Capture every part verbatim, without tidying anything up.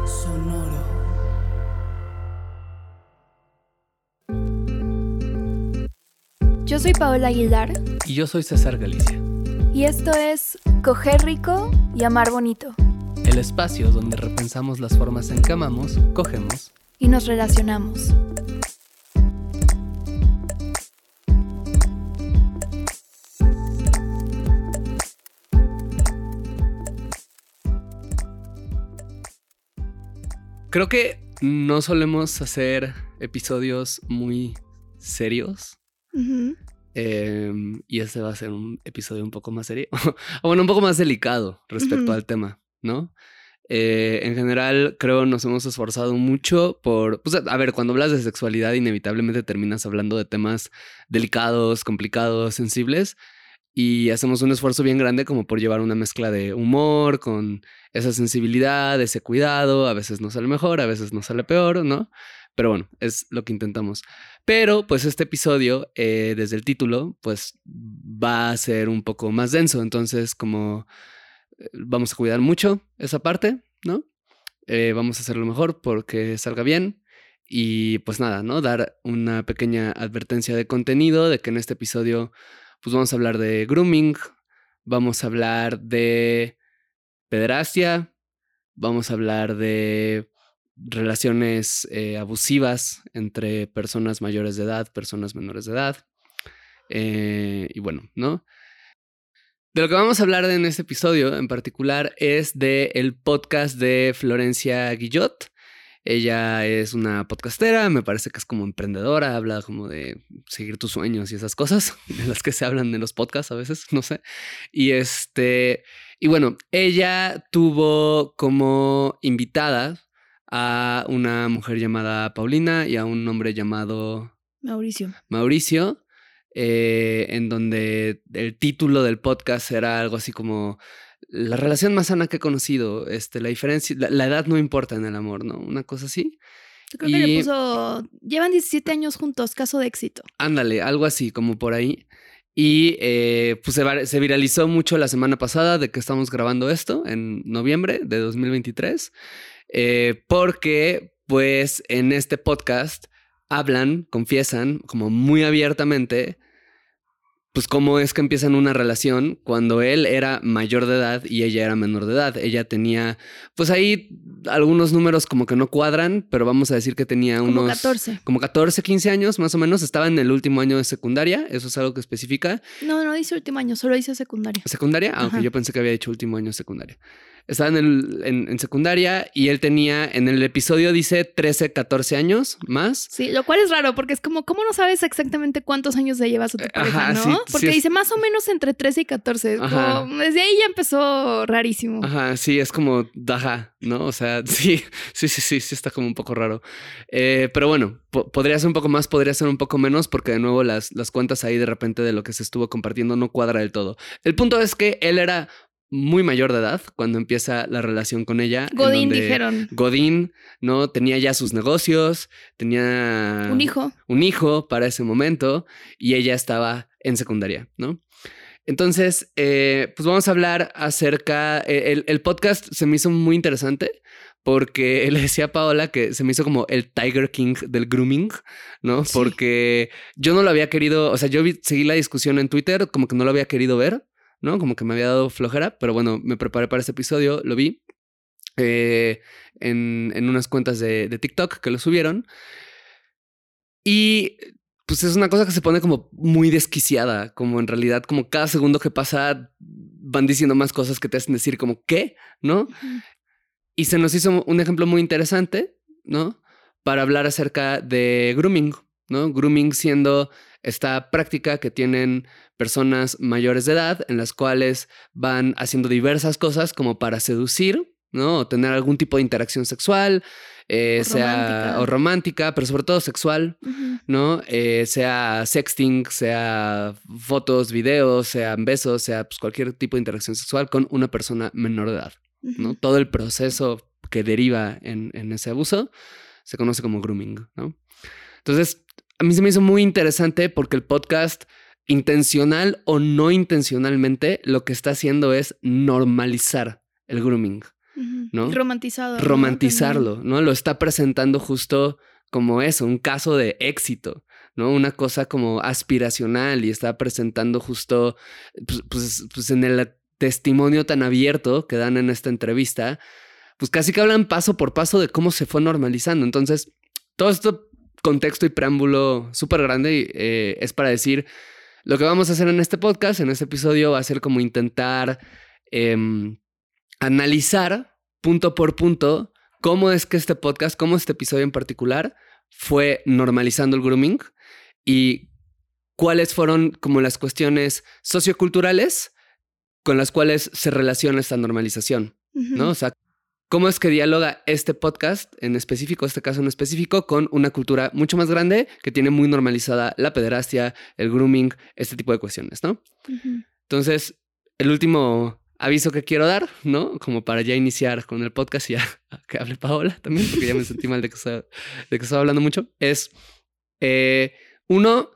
Sonoro. Yo soy Paola Aguilar. Y yo soy César Galicia. Y esto es Coger Rico y Amar Bonito. El espacio donde repensamos las formas en que amamos, cogemos y nos relacionamos. Creo que no solemos hacer episodios muy serios. Uh-huh. Eh, y este va a ser un episodio un poco más serio. O bueno, un poco más delicado respecto uh-huh. al tema, ¿no? Eh, en general, creo nos hemos esforzado mucho por... Pues, a ver, cuando hablas de sexualidad, inevitablemente terminas hablando de temas delicados, complicados, sensibles. Y hacemos un esfuerzo bien grande como por llevar una mezcla de humor con esa sensibilidad, ese cuidado. A veces no sale mejor, a veces no sale peor, ¿no? Pero bueno, es lo que intentamos. Pero pues este episodio, eh, desde el título, pues va a ser un poco más denso. Entonces como eh, vamos a cuidar mucho esa parte, ¿no? Eh, vamos a hacerlo mejor porque salga bien. Y pues nada, ¿no? Dar una pequeña advertencia de contenido de que en este episodio... Pues vamos a hablar de grooming, vamos a hablar de pederastia, vamos a hablar de relaciones eh, abusivas entre personas mayores de edad, personas menores de edad. Eh, y bueno, ¿no? De lo que vamos a hablar en este episodio en particular es del podcast de Florencia Guillot. Ella es una podcastera, me parece que es como emprendedora, habla como de seguir tus sueños y esas cosas de las que se hablan en los podcasts a veces, no sé. Y este, y bueno, ella tuvo como invitada a una mujer llamada Paulina y a un hombre llamado Mauricio. Mauricio, eh, en donde el título del podcast era algo así como... La relación más sana que he conocido, este, la diferencia, la, la edad no importa en el amor, ¿no? Una cosa así. Yo creo y... que le puso, llevan diecisiete años juntos, caso de éxito. Ándale, algo así, como por ahí. Y eh, pues se, se viralizó mucho la semana pasada de que estamos grabando esto, en noviembre de dos mil veintitrés, eh, porque pues en este podcast hablan, confiesan como muy abiertamente... Pues cómo es que empiezan una relación cuando él era mayor de edad y ella era menor de edad. Ella tenía, pues ahí algunos números como que no cuadran, pero vamos a decir que tenía como unos... catorce. Como catorce, quince años más o menos. Estaba en el último año de secundaria, eso es algo que especifica. No, no dice último año, solo dice secundaria. ¿Secundaria? Aunque ah, okay, yo pensé que había dicho último año de secundaria. Estaba en, el, en, en secundaria y él tenía, en el episodio dice trece, catorce años más. Sí, lo cual es raro porque es como, ¿cómo no sabes exactamente cuántos años se llevas a tu pareja, Ajá, no? Sí, porque sí, dice es... más o menos entre trece y catorce. Como, desde ahí ya empezó rarísimo. Ajá, sí, es como, ajá, ¿no? O sea, sí, sí, sí, sí, sí está como un poco raro. Eh, pero bueno, po- podría ser un poco más, podría ser un poco menos porque de nuevo las, las cuentas ahí de repente de lo que se estuvo compartiendo no cuadra del todo. El punto es que él era... muy mayor de edad cuando empieza la relación con ella. Godín, dijeron. Godín, ¿no? Tenía ya sus negocios, tenía... Un hijo. Un hijo para ese momento y ella estaba en secundaria, ¿no? Entonces, eh, pues vamos a hablar acerca... El, el podcast se me hizo muy interesante porque le decía a Paola que se me hizo como el Tiger King del grooming, ¿no? Sí. Porque yo no lo había querido... O sea, yo vi, seguí la discusión en Twitter, como que no lo había querido ver, ¿no? Como que me había dado flojera, pero bueno, me preparé para este episodio, lo vi eh, en, en unas cuentas de, de TikTok que lo subieron. Y pues es una cosa que se pone como muy desquiciada, como en realidad, como cada segundo que pasa van diciendo más cosas que te hacen decir como, ¿qué? ¿No? Uh-huh. Y se nos hizo un ejemplo muy interesante, ¿no? Para hablar acerca de grooming, ¿no? Grooming siendo esta práctica que tienen personas mayores de edad en las cuales van haciendo diversas cosas como para seducir, ¿no? O tener algún tipo de interacción sexual, eh, o sea romántica. o romántica, pero sobre todo sexual, uh-huh. ¿no? Eh, sea sexting, sea fotos, videos, sean besos, sea pues, cualquier tipo de interacción sexual con una persona menor de edad, uh-huh. ¿no? Todo el proceso que deriva en, en ese abuso se conoce como grooming, ¿no? Entonces, a mí se me hizo muy interesante porque el podcast, intencional o no intencionalmente, lo que está haciendo es normalizar el grooming, uh-huh. ¿no? Romantizado. Romantizarlo, ¿no? ¿no? Lo está presentando justo como eso, un caso de éxito, ¿no? Una cosa como aspiracional y está presentando justo, pues, pues, pues en el testimonio tan abierto que dan en esta entrevista, pues casi que hablan paso por paso de cómo se fue normalizando. Entonces, todo este contexto y preámbulo súper grande eh, es para decir, lo que vamos a hacer en este podcast, en este episodio, va a ser como intentar eh, analizar punto por punto cómo es que este podcast, cómo este episodio en particular fue normalizando el grooming y cuáles fueron como las cuestiones socioculturales con las cuales se relaciona esta normalización, uh-huh. ¿no? O sea, cómo es que dialoga este podcast en específico, este caso en específico, con una cultura mucho más grande que tiene muy normalizada la pederastia, el grooming, este tipo de cuestiones, ¿no? Uh-huh. Entonces, el último aviso que quiero dar, ¿no? Como para ya iniciar con el podcast y ya que hable Paola también, porque ya me sentí mal de que estaba, de que estaba hablando mucho, es, eh, uno,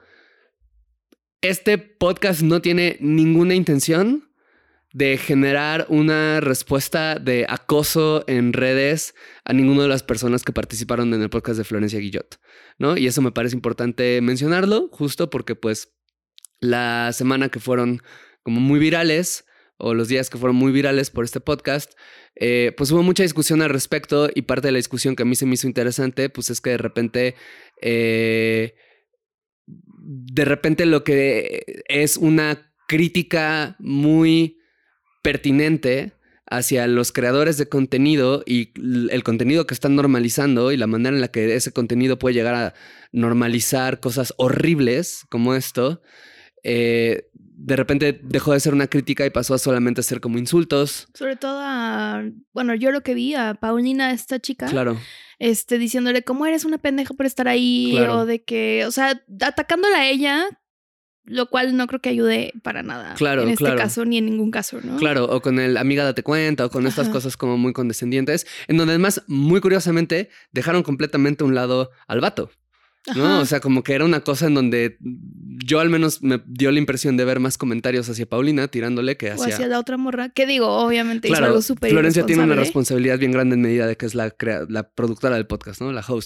este podcast no tiene ninguna intención de generar una respuesta de acoso en redes a ninguna de las personas que participaron en el podcast de Florencia Guillot, ¿no? Y eso me parece importante mencionarlo, justo porque pues la semana que fueron como muy virales o los días que fueron muy virales por este podcast, eh, pues hubo mucha discusión al respecto y parte de la discusión que a mí se me hizo interesante, pues es que de repente... Eh, de repente lo que es una crítica muy pertinente hacia los creadores de contenido y el contenido que están normalizando y la manera en la que ese contenido puede llegar a normalizar cosas horribles como esto, eh, de repente dejó de ser una crítica y pasó a solamente ser como insultos. Sobre todo a, bueno, yo lo que vi a Paulina, esta chica. Claro. Este, diciéndole cómo eres una pendeja por estar ahí, claro. O de que, o sea, atacándola a ella, lo cual no creo que ayude para nada. Claro, en este claro. caso ni en ningún caso, ¿no? Claro, o con el amiga date cuenta, o con estas Ajá. cosas como muy condescendientes, en donde además, muy curiosamente, dejaron completamente a un lado al vato. ¿No? Ajá. O sea, como que era una cosa en donde yo al menos me dio la impresión de ver más comentarios hacia Paulina tirándole que hacia... O hacia la otra morra. Que digo, obviamente claro, hizo algo súper Florencia tiene una responsabilidad bien grande en medida de que es la, crea- la productora del podcast, ¿no? La host.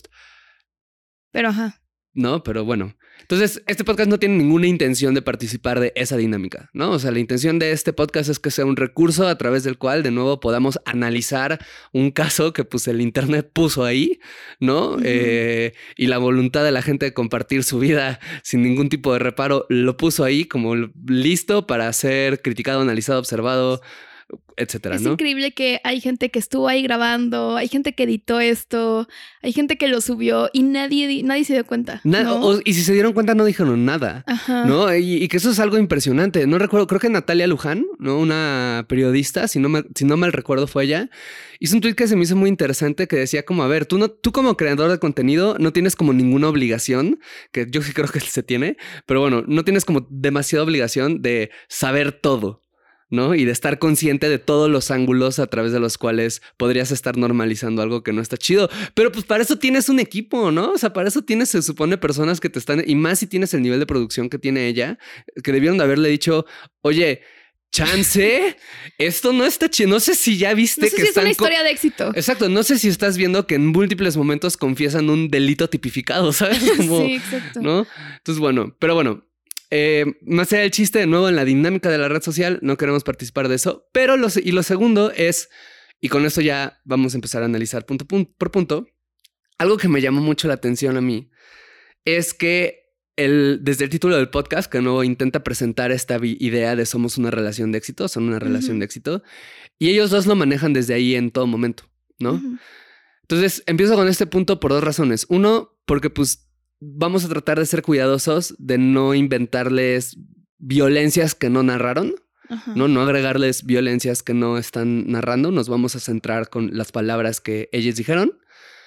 Pero ajá. No, pero bueno. Entonces, este podcast no tiene ninguna intención de participar de esa dinámica, ¿no? O sea, la intención de este podcast es que sea un recurso a través del cual, de nuevo, podamos analizar un caso que, pues, el internet puso ahí, ¿no? Uh-huh. Eh, y la voluntad de la gente de compartir su vida sin ningún tipo de reparo lo puso ahí como listo para ser criticado, analizado, observado, etcétera, es ¿no? increíble que hay gente que estuvo ahí grabando, hay gente que editó esto, hay gente que lo subió y nadie, nadie se dio cuenta. Na- ¿no? o, y si se dieron cuenta no dijeron nada, Ajá. ¿no? Y, y que eso es algo impresionante. No recuerdo, creo que Natalia Luján, ¿no? Una periodista, si no, me, si no mal recuerdo fue ella, hizo un tweet que se me hizo muy interesante que decía como, a ver, tú, no, tú como creador de contenido no tienes como ninguna obligación, que yo sí creo que se tiene, pero bueno, no tienes como demasiada obligación de saber todo, ¿no? Y de estar consciente de todos los ángulos a través de los cuales podrías estar normalizando algo que no está chido. Pero pues para eso tienes un equipo, ¿no? O sea, para eso tienes, se supone, personas que te están... Y más si tienes el nivel de producción que tiene ella, que debieron de haberle dicho, oye... Chance, esto no está chido. No sé si ya viste no sé que si están... es una historia de éxito. Exacto, no sé si estás viendo que en múltiples momentos confiesan un delito tipificado, ¿sabes? Como, sí, exacto. ¿no? Entonces, bueno, pero bueno... Eh, más allá del chiste, de nuevo en la dinámica de la red social, no queremos participar de eso. Pero lo, y lo segundo es, y con esto ya vamos a empezar a analizar punto, punto por punto, algo que me llamó mucho la atención a mí es que el, desde el título del podcast, que de nuevo intenta presentar esta idea de somos una relación de éxito, son una relación uh-huh. de éxito, y ellos dos lo manejan desde ahí en todo momento, ¿no? Uh-huh. Entonces empiezo con este punto por dos razones. Uno, porque pues vamos a tratar de ser cuidadosos de no inventarles violencias que no narraron, Ajá. ¿no? No agregarles violencias que no están narrando. Nos vamos a centrar con las palabras que ellos dijeron.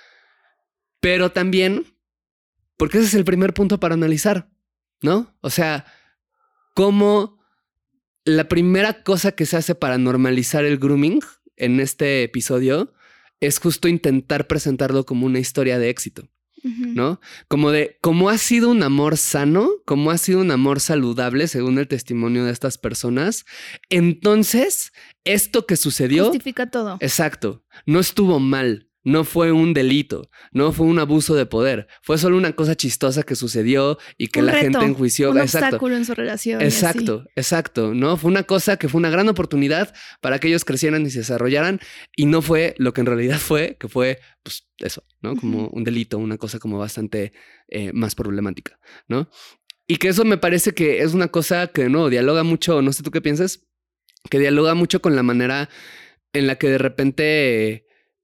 Pero también, porque ese es el primer punto para analizar, ¿no? O sea, cómo la primera cosa que se hace para normalizar el grooming en este episodio es justo intentar presentarlo como una historia de éxito. uh-huh. ¿no? Como de cómo ha sido un amor sano, cómo ha sido un amor saludable según el testimonio de estas personas. Entonces, esto que sucedió... justifica todo. Exacto. No estuvo mal. No fue un delito, no fue un abuso de poder, fue solo una cosa chistosa que sucedió y que un la reto, gente enjuició. Un exacto. obstáculo en su relación. Exacto, exacto, ¿no? Fue una cosa que fue una gran oportunidad para que ellos crecieran y se desarrollaran y no fue lo que en realidad fue, que fue, pues, eso, ¿no? Como uh-huh. un delito, una cosa como bastante eh, más problemática, ¿no? Y que eso me parece que es una cosa que, no, dialoga mucho, no sé tú qué piensas, que dialoga mucho con la manera en la que de repente...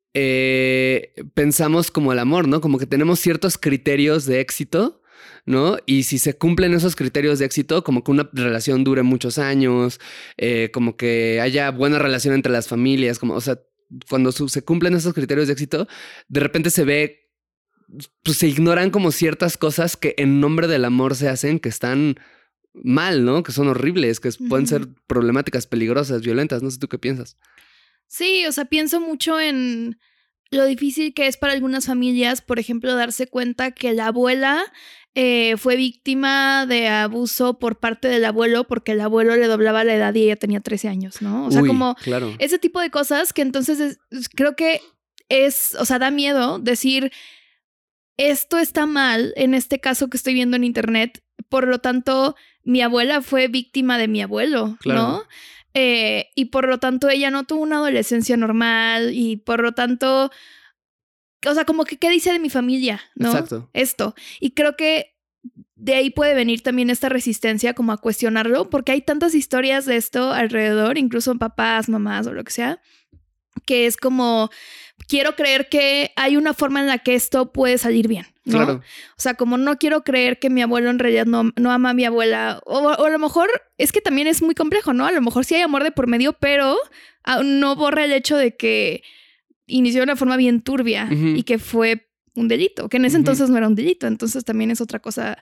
Eh, pensamos como el amor, ¿no? Como que tenemos ciertos criterios de éxito, ¿no? Y si se cumplen esos criterios de éxito, como que una relación dure muchos años, eh, como que haya buena relación entre las familias, como, o sea, cuando su, se cumplen esos criterios de éxito, de repente se ve, pues se ignoran como ciertas cosas que en nombre del amor se hacen, que están mal, ¿no? Que son horribles, que uh-huh. pueden ser problemáticas, peligrosas, violentas. No sé tú qué piensas. Sí, o sea, pienso mucho en lo difícil que es para algunas familias, por ejemplo, darse cuenta que la abuela eh, fue víctima de abuso por parte del abuelo porque el abuelo le doblaba la edad y ella tenía trece años, ¿no? O sea, Uy, como claro. ese tipo de cosas que entonces es, creo que es, o sea, da miedo decir, esto está mal en este caso que estoy viendo en internet, por lo tanto, mi abuela fue víctima de mi abuelo, claro. ¿no? Eh, y por lo tanto ella no tuvo una adolescencia normal y por lo tanto, o sea, como que qué dice de mi familia, ¿no? Exacto. Esto. Y creo que de ahí puede venir también esta resistencia como a cuestionarlo, porque hay tantas historias de esto alrededor, incluso papás, mamás o lo que sea, que es como, quiero creer que hay una forma en la que esto puede salir bien, ¿no? Claro. O sea, como no quiero creer que mi abuelo en realidad no, no ama a mi abuela. O, o a lo mejor es que también es muy complejo, ¿no? A lo mejor sí hay amor de por medio, pero no borra el hecho de que inició de una forma bien turbia uh-huh. y que fue un delito, que en ese uh-huh. entonces no era un delito. Entonces también es otra cosa,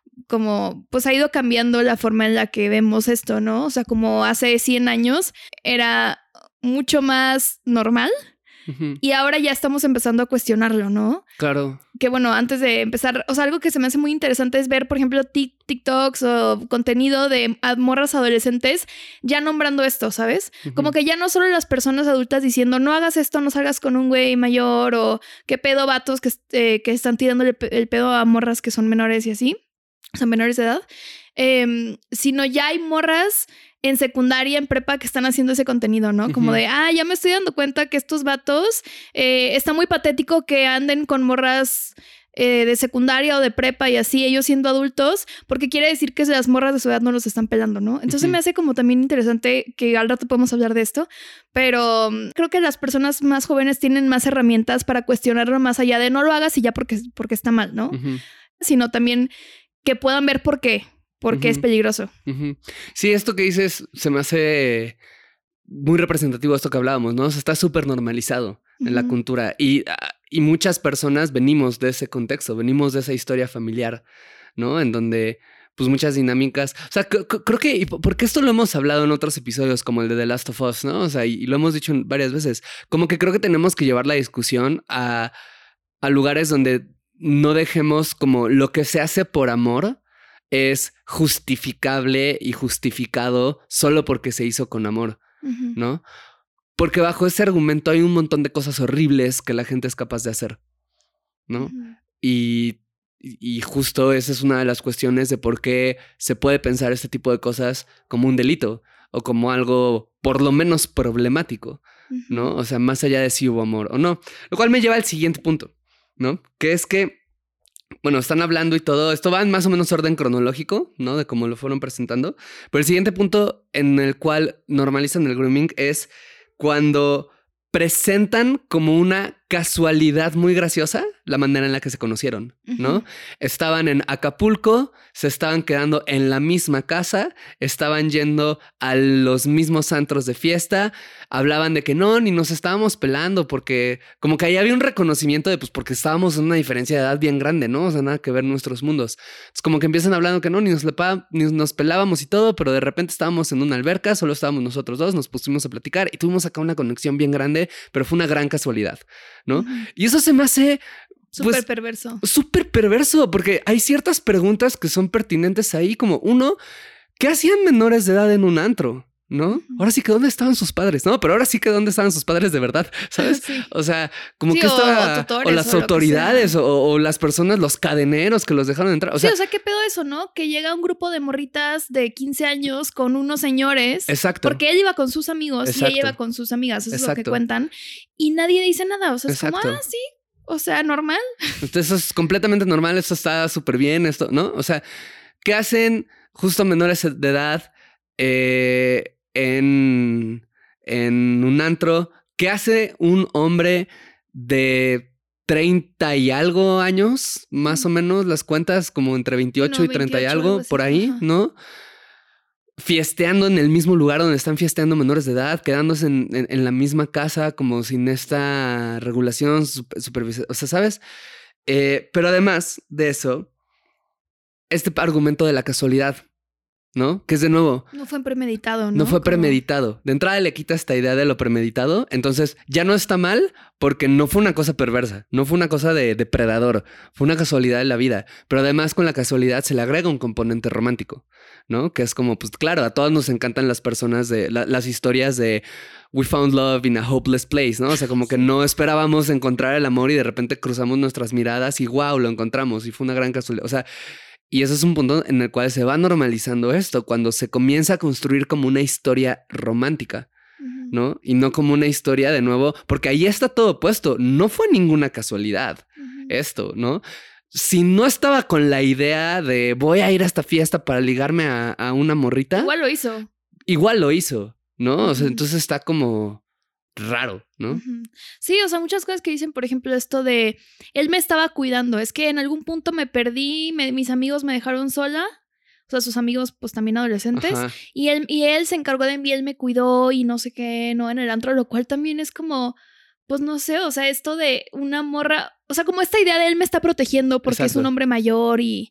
como pues ha ido cambiando la forma en la que vemos esto, ¿no? O sea, como hace cien años era mucho más normal. Uh-huh. Y ahora ya estamos empezando a cuestionarlo, ¿no? Claro. Que bueno, antes de empezar, o sea, algo que se me hace muy interesante es ver, por ejemplo, TikToks o contenido de morras adolescentes ya nombrando esto, ¿sabes? Uh-huh. Como que ya no solo las personas adultas diciendo no hagas esto, no salgas con un güey mayor o qué pedo vatos que, eh, que están tirándole el pedo a morras que son menores y así, o sea, menores de edad, eh, sino ya hay morras en secundaria, en prepa, que están haciendo ese contenido, ¿no? Como uh-huh. de, ah, ya me estoy dando cuenta que estos vatos, eh, está muy patético que anden con morras eh, de secundaria o de prepa y así, ellos siendo adultos, porque quiere decir que las morras de su edad no los están pelando, ¿no? Entonces uh-huh. me hace como también interesante que al rato podemos hablar de esto, pero creo que las personas más jóvenes tienen más herramientas para cuestionarlo más allá de no lo hagas y ya porque, porque está mal, ¿no? Uh-huh. Sino también que puedan ver por qué. Porque uh-huh. es peligroso. Uh-huh. Sí, esto que dices se me hace muy representativo de esto que hablábamos, ¿no? O sea, está súper normalizado uh-huh. en la cultura. Y, y muchas personas venimos de ese contexto, venimos de esa historia familiar, ¿no? En donde, pues, muchas dinámicas... O sea, c- c- creo que... Y porque esto lo hemos hablado en otros episodios, como el de The Last of Us, ¿no? O sea, y, y lo hemos dicho varias veces. Como que creo que tenemos que llevar la discusión a, a lugares donde no dejemos como lo que se hace por amor... es justificable y justificado solo porque se hizo con amor, uh-huh. ¿no? Porque bajo ese argumento hay un montón de cosas horribles que la gente es capaz de hacer, ¿no? Uh-huh. Y, y justo esa es una de las cuestiones de por qué se puede pensar este tipo de cosas como un delito o como algo por lo menos problemático, uh-huh. ¿no? O sea, más allá de si hubo amor o no. Lo cual me lleva al siguiente punto, ¿no? Que es que bueno, están hablando y todo. Esto va en más o menos orden cronológico, ¿no? De cómo lo fueron presentando. Pero el siguiente punto en el cual normalizan el grooming es cuando presentan como una casualidad muy graciosa la manera en la que se conocieron, ¿no? Uh-huh. Estaban en Acapulco, se estaban quedando en la misma casa, estaban yendo a los mismos antros de fiesta, hablaban de que no, ni nos estábamos pelando porque como que ahí había un reconocimiento de pues porque estábamos en una diferencia de edad bien grande, ¿no? O sea, nada que ver nuestros mundos. Es como que empiezan hablando que no, ni nos, lepa, ni nos pelábamos y todo, pero de repente estábamos en una alberca, solo estábamos nosotros dos, nos pusimos a platicar y tuvimos acá una conexión bien grande, pero fue una gran casualidad, ¿no? Uh-huh. Y eso se me hace Súper pues, perverso. Súper perverso, porque hay ciertas preguntas que son pertinentes ahí, como uno, ¿qué hacían menores de edad en un antro? ¿No? Ahora sí que ¿dónde estaban sus padres? No, pero ahora sí que ¿dónde estaban sus padres de verdad? ¿Sabes? Sí. O sea, como sí, que estaba... O, tutores, o las o autoridades o, o las personas, los cadeneros que los dejaron entrar. O sea, sí, o sea, ¿qué pedo eso, no? Que llega un grupo de morritas de quince años con unos señores. Exacto. Porque él iba con sus amigos Exacto. y ella iba con sus amigas. Eso Exacto. es lo que cuentan. Y nadie dice nada. O sea, es Exacto. como, ah, sí. O sea, normal. Entonces, eso es completamente normal. Esto está súper bien. Esto, ¿no? O sea, ¿qué hacen justo menores de edad? Eh... En, en un antro. ¿Qué hace un hombre de treinta y algo años? Más o menos las cuentas como entre veintiocho no, y treinta y algo, algo por ahí, Ajá. ¿no? Fiesteando en el mismo lugar donde están fiesteando menores de edad, quedándose en, en, en la misma casa como sin esta regulación, super, supervisión. O sea, ¿sabes? Eh, pero además de eso, este argumento de la casualidad, ¿no? Que es de nuevo... No fue premeditado, ¿no? No fue Como... premeditado. De entrada le quita esta idea de lo premeditado. Entonces ya no está mal porque no fue una cosa perversa. No fue una cosa de depredador. Fue una casualidad de la vida. Pero además con la casualidad se le agrega un componente romántico, ¿no? Que es como, pues claro, a todos nos encantan las personas de... La, las historias de... We found love in a hopeless place, ¿no? O sea, como que no esperábamos encontrar el amor y de repente cruzamos nuestras miradas y wow, lo encontramos. Y fue una gran casualidad. O sea... Y eso es un punto en el cual se va normalizando esto, cuando se comienza a construir como una historia romántica, uh-huh. ¿no? Y no como una historia de nuevo, porque ahí está todo puesto. No fue ninguna casualidad uh-huh. esto, ¿no? Si no estaba con la idea de voy a ir a esta fiesta para ligarme a, a una morrita. Igual lo hizo. Igual lo hizo, ¿no? Uh-huh. O sea, entonces está como... raro, ¿no? Uh-huh. Sí, o sea, muchas cosas que dicen, por ejemplo, esto de él me estaba cuidando, es que en algún punto me perdí, me, mis amigos me dejaron sola, o sea, sus amigos pues también adolescentes, Ajá. y él, y él se encargó de mí, él me cuidó y no sé qué, no, en el antro, lo cual también es como, pues no sé, o sea, esto de una morra, o sea, como esta idea de él me está protegiendo porque Exacto. es un hombre mayor y,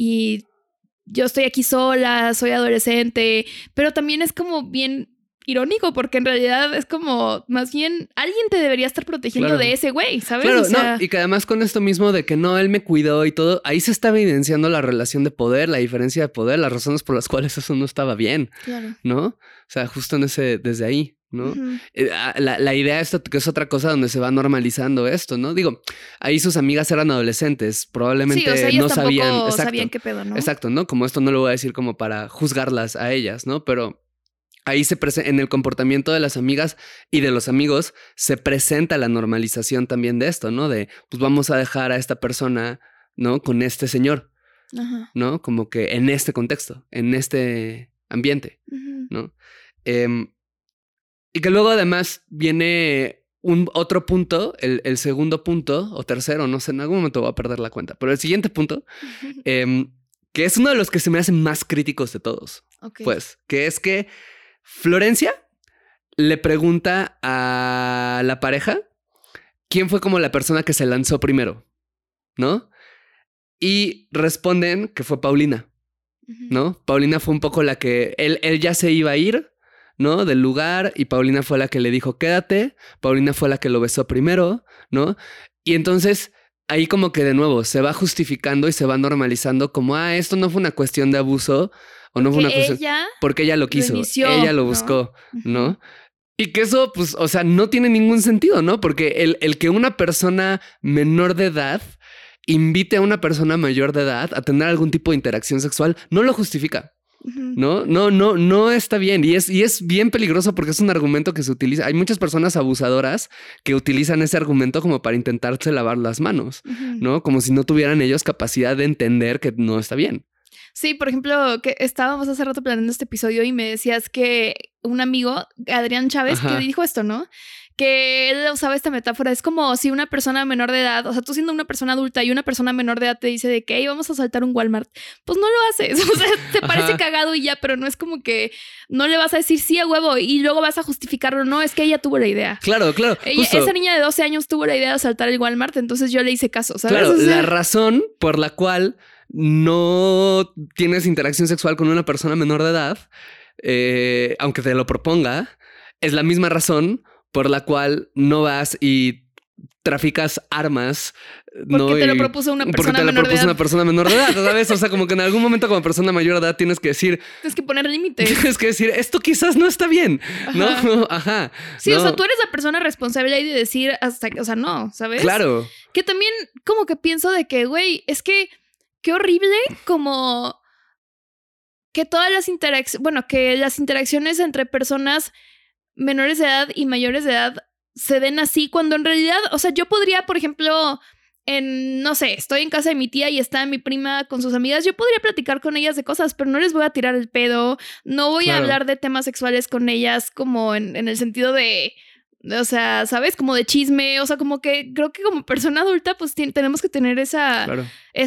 y yo estoy aquí sola, soy adolescente, pero también es como bien... irónico, porque en realidad es como, más bien, alguien te debería estar protegiendo claro. de ese güey, ¿sabes? Claro, o sea... no, y que además con esto mismo de que no, él me cuidó y todo, ahí se estaba evidenciando la relación de poder, la diferencia de poder, las razones por las cuales eso no estaba bien, claro. ¿no? O sea, justo en ese, desde ahí, ¿no? Uh-huh. La, la idea de esto, que es otra cosa donde se va normalizando esto, ¿no? Digo, ahí sus amigas eran adolescentes, probablemente sí, o sea, ellas no sabían... Exacto, sabían qué pedo, ¿no? Exacto, ¿no? Como esto no lo voy a decir como para juzgarlas a ellas, ¿no? Pero... ahí se presenta, en el comportamiento de las amigas y de los amigos, se presenta la normalización también de esto, ¿no? De, pues vamos a dejar a esta persona, ¿no? Con este señor, Ajá. ¿no? Como que en este contexto, en este ambiente, uh-huh. ¿no? Eh, y que luego además viene un otro punto, el, el segundo punto, o tercero, no sé, en algún momento voy a perder la cuenta, pero el siguiente punto, uh-huh. eh, que es uno de los que se me hacen más críticos de todos, okay. pues, que es que Florencia le pregunta a la pareja quién fue como la persona que se lanzó primero, ¿no? Y responden que fue Paulina, uh-huh. ¿no? Paulina fue un poco la que... Él, él ya se iba a ir, ¿no? Del lugar y Paulina fue la que le dijo quédate. Paulina fue la que lo besó primero, ¿no? Y entonces... ahí como que de nuevo se va justificando y se va normalizando como, ah, esto no fue una cuestión de abuso o no fue una cuestión... Ella porque ella lo quiso, lo inició, ella lo buscó, ¿no? ¿no? Y que eso, pues, o sea, no tiene ningún sentido, ¿no? Porque el, el que una persona menor de edad invite a una persona mayor de edad a tener algún tipo de interacción sexual no lo justifica. Uh-huh. No, no, no, no está bien. Y es, y es bien peligroso porque es un argumento que se utiliza. Hay muchas personas abusadoras que utilizan ese argumento como para intentarse lavar las manos, uh-huh. ¿no? Como si no tuvieran ellos capacidad de entender que no está bien. Sí, por ejemplo, que estábamos hace rato planeando este episodio y me decías que un amigo, Adrián Chávez, Ajá. que dijo esto, ¿no? Que él usaba esta metáfora. Es como si una persona menor de edad, o sea, tú siendo una persona adulta y una persona menor de edad te dice de que hey, vamos a saltar un Walmart. Pues no lo haces. O sea, te parece Ajá. cagado y ya, pero no es como que no le vas a decir sí a huevo y luego vas a justificarlo. No, es que ella tuvo la idea. Claro, claro. Ella, esa niña de doce años tuvo la idea de saltar el Walmart, entonces yo le hice caso, ¿sabes? Claro, o sea, la razón por la cual no tienes interacción sexual con una persona menor de edad, eh, aunque te lo proponga, es la misma razón por la cual no vas y traficas armas. Porque ¿no? te lo Y propuso una persona porque te lo menor de propuso edad. una persona menor de edad, ¿sabes? O sea, como que en algún momento como persona mayor de edad tienes que decir... Tienes que poner límites. Tienes que decir, esto quizás no está bien, ¿no? Ajá. Ajá. Sí, ¿no? o sea, tú eres la persona responsable ahí de decir hasta que, o sea, no, ¿sabes? Claro. Que también como que pienso de que, güey, es que qué horrible como que todas las interacciones, bueno, que las interacciones entre personas menores de edad y mayores de edad se den así cuando en realidad, o sea, yo podría, por ejemplo, en, no sé, estoy en casa de mi tía y está mi prima con sus amigas, yo podría platicar con ellas de cosas, pero no les voy a tirar el pedo, no voy Claro. a hablar de temas sexuales con ellas como en, en el sentido de... O sea, ¿sabes? Como de chisme. O sea, como que creo que como persona adulta, pues t- tenemos que tener esa, Claro.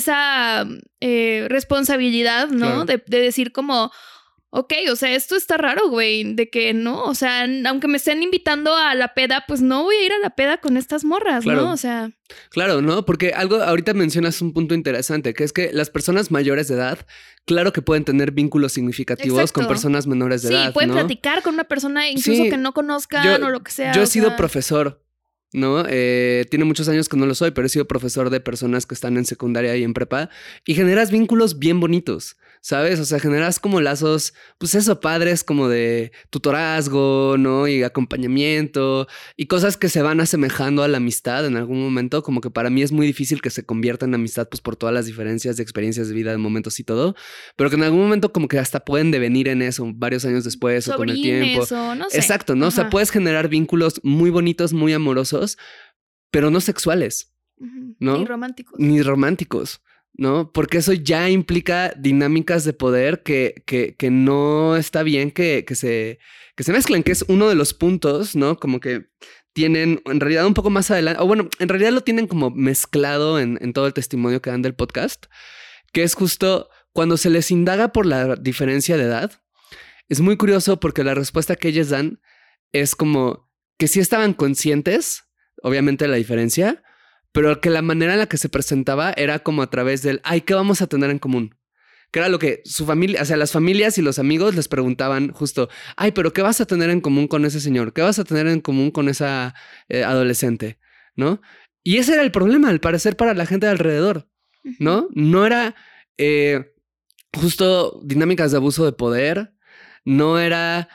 esa eh, responsabilidad, ¿no? Claro. De, de decir como, ok, o sea, esto está raro, güey. De que no, o sea, n- aunque me estén invitando a la peda, pues no voy a ir a la peda con estas morras, Claro. ¿no? O sea, Claro, ¿no? Porque algo, ahorita mencionas un punto interesante, que es que las personas mayores de edad, claro que pueden tener vínculos significativos Exacto. con personas menores de sí, edad, pueden ¿no? platicar con una persona incluso Sí, que no conozcan yo- o lo que sea. Yo he o sido sea, profesor, ¿no? Eh, tiene muchos años que no lo soy, pero he sido profesor de personas que están en secundaria y en prepa y generas vínculos bien bonitos, ¿sabes? O sea, generas como lazos, pues eso, padres como de tutorazgo, ¿no? Y acompañamiento y cosas que se van asemejando a la amistad en algún momento, como que para mí es muy difícil que se convierta en amistad, pues por todas las diferencias de experiencias de vida, de momentos y todo, pero que en algún momento como que hasta pueden devenir en eso varios años después o con el tiempo. sobrines o no sé. Exacto, ¿no? O sea, Ajá. puedes generar vínculos muy bonitos, muy amorosos, pero no sexuales, Ujú. ¿no? Ni románticos. ni románticos, ¿no? Porque eso ya implica dinámicas de poder que, que, que no está bien que, que, se, que se mezclen, que es uno de los puntos, ¿no? Como que tienen en realidad un poco más adelante, o bueno, en realidad lo tienen como mezclado en, en todo el testimonio que dan del podcast, que es justo cuando se les indaga por la diferencia de edad. Es muy curioso porque la respuesta que ellos dan es como que sí estaban conscientes, obviamente, de la diferencia, pero que la manera en la que se presentaba era como a través del, ay, ¿qué vamos a tener en común? Que era lo que su familia, o sea, las familias y los amigos les preguntaban justo, ay, pero ¿qué vas a tener en común con ese señor? ¿Qué vas a tener en común con esa eh, adolescente? ¿No? Y ese era el problema, al parecer, para la gente de alrededor, ¿no? No era eh, justo dinámicas de abuso de poder, no era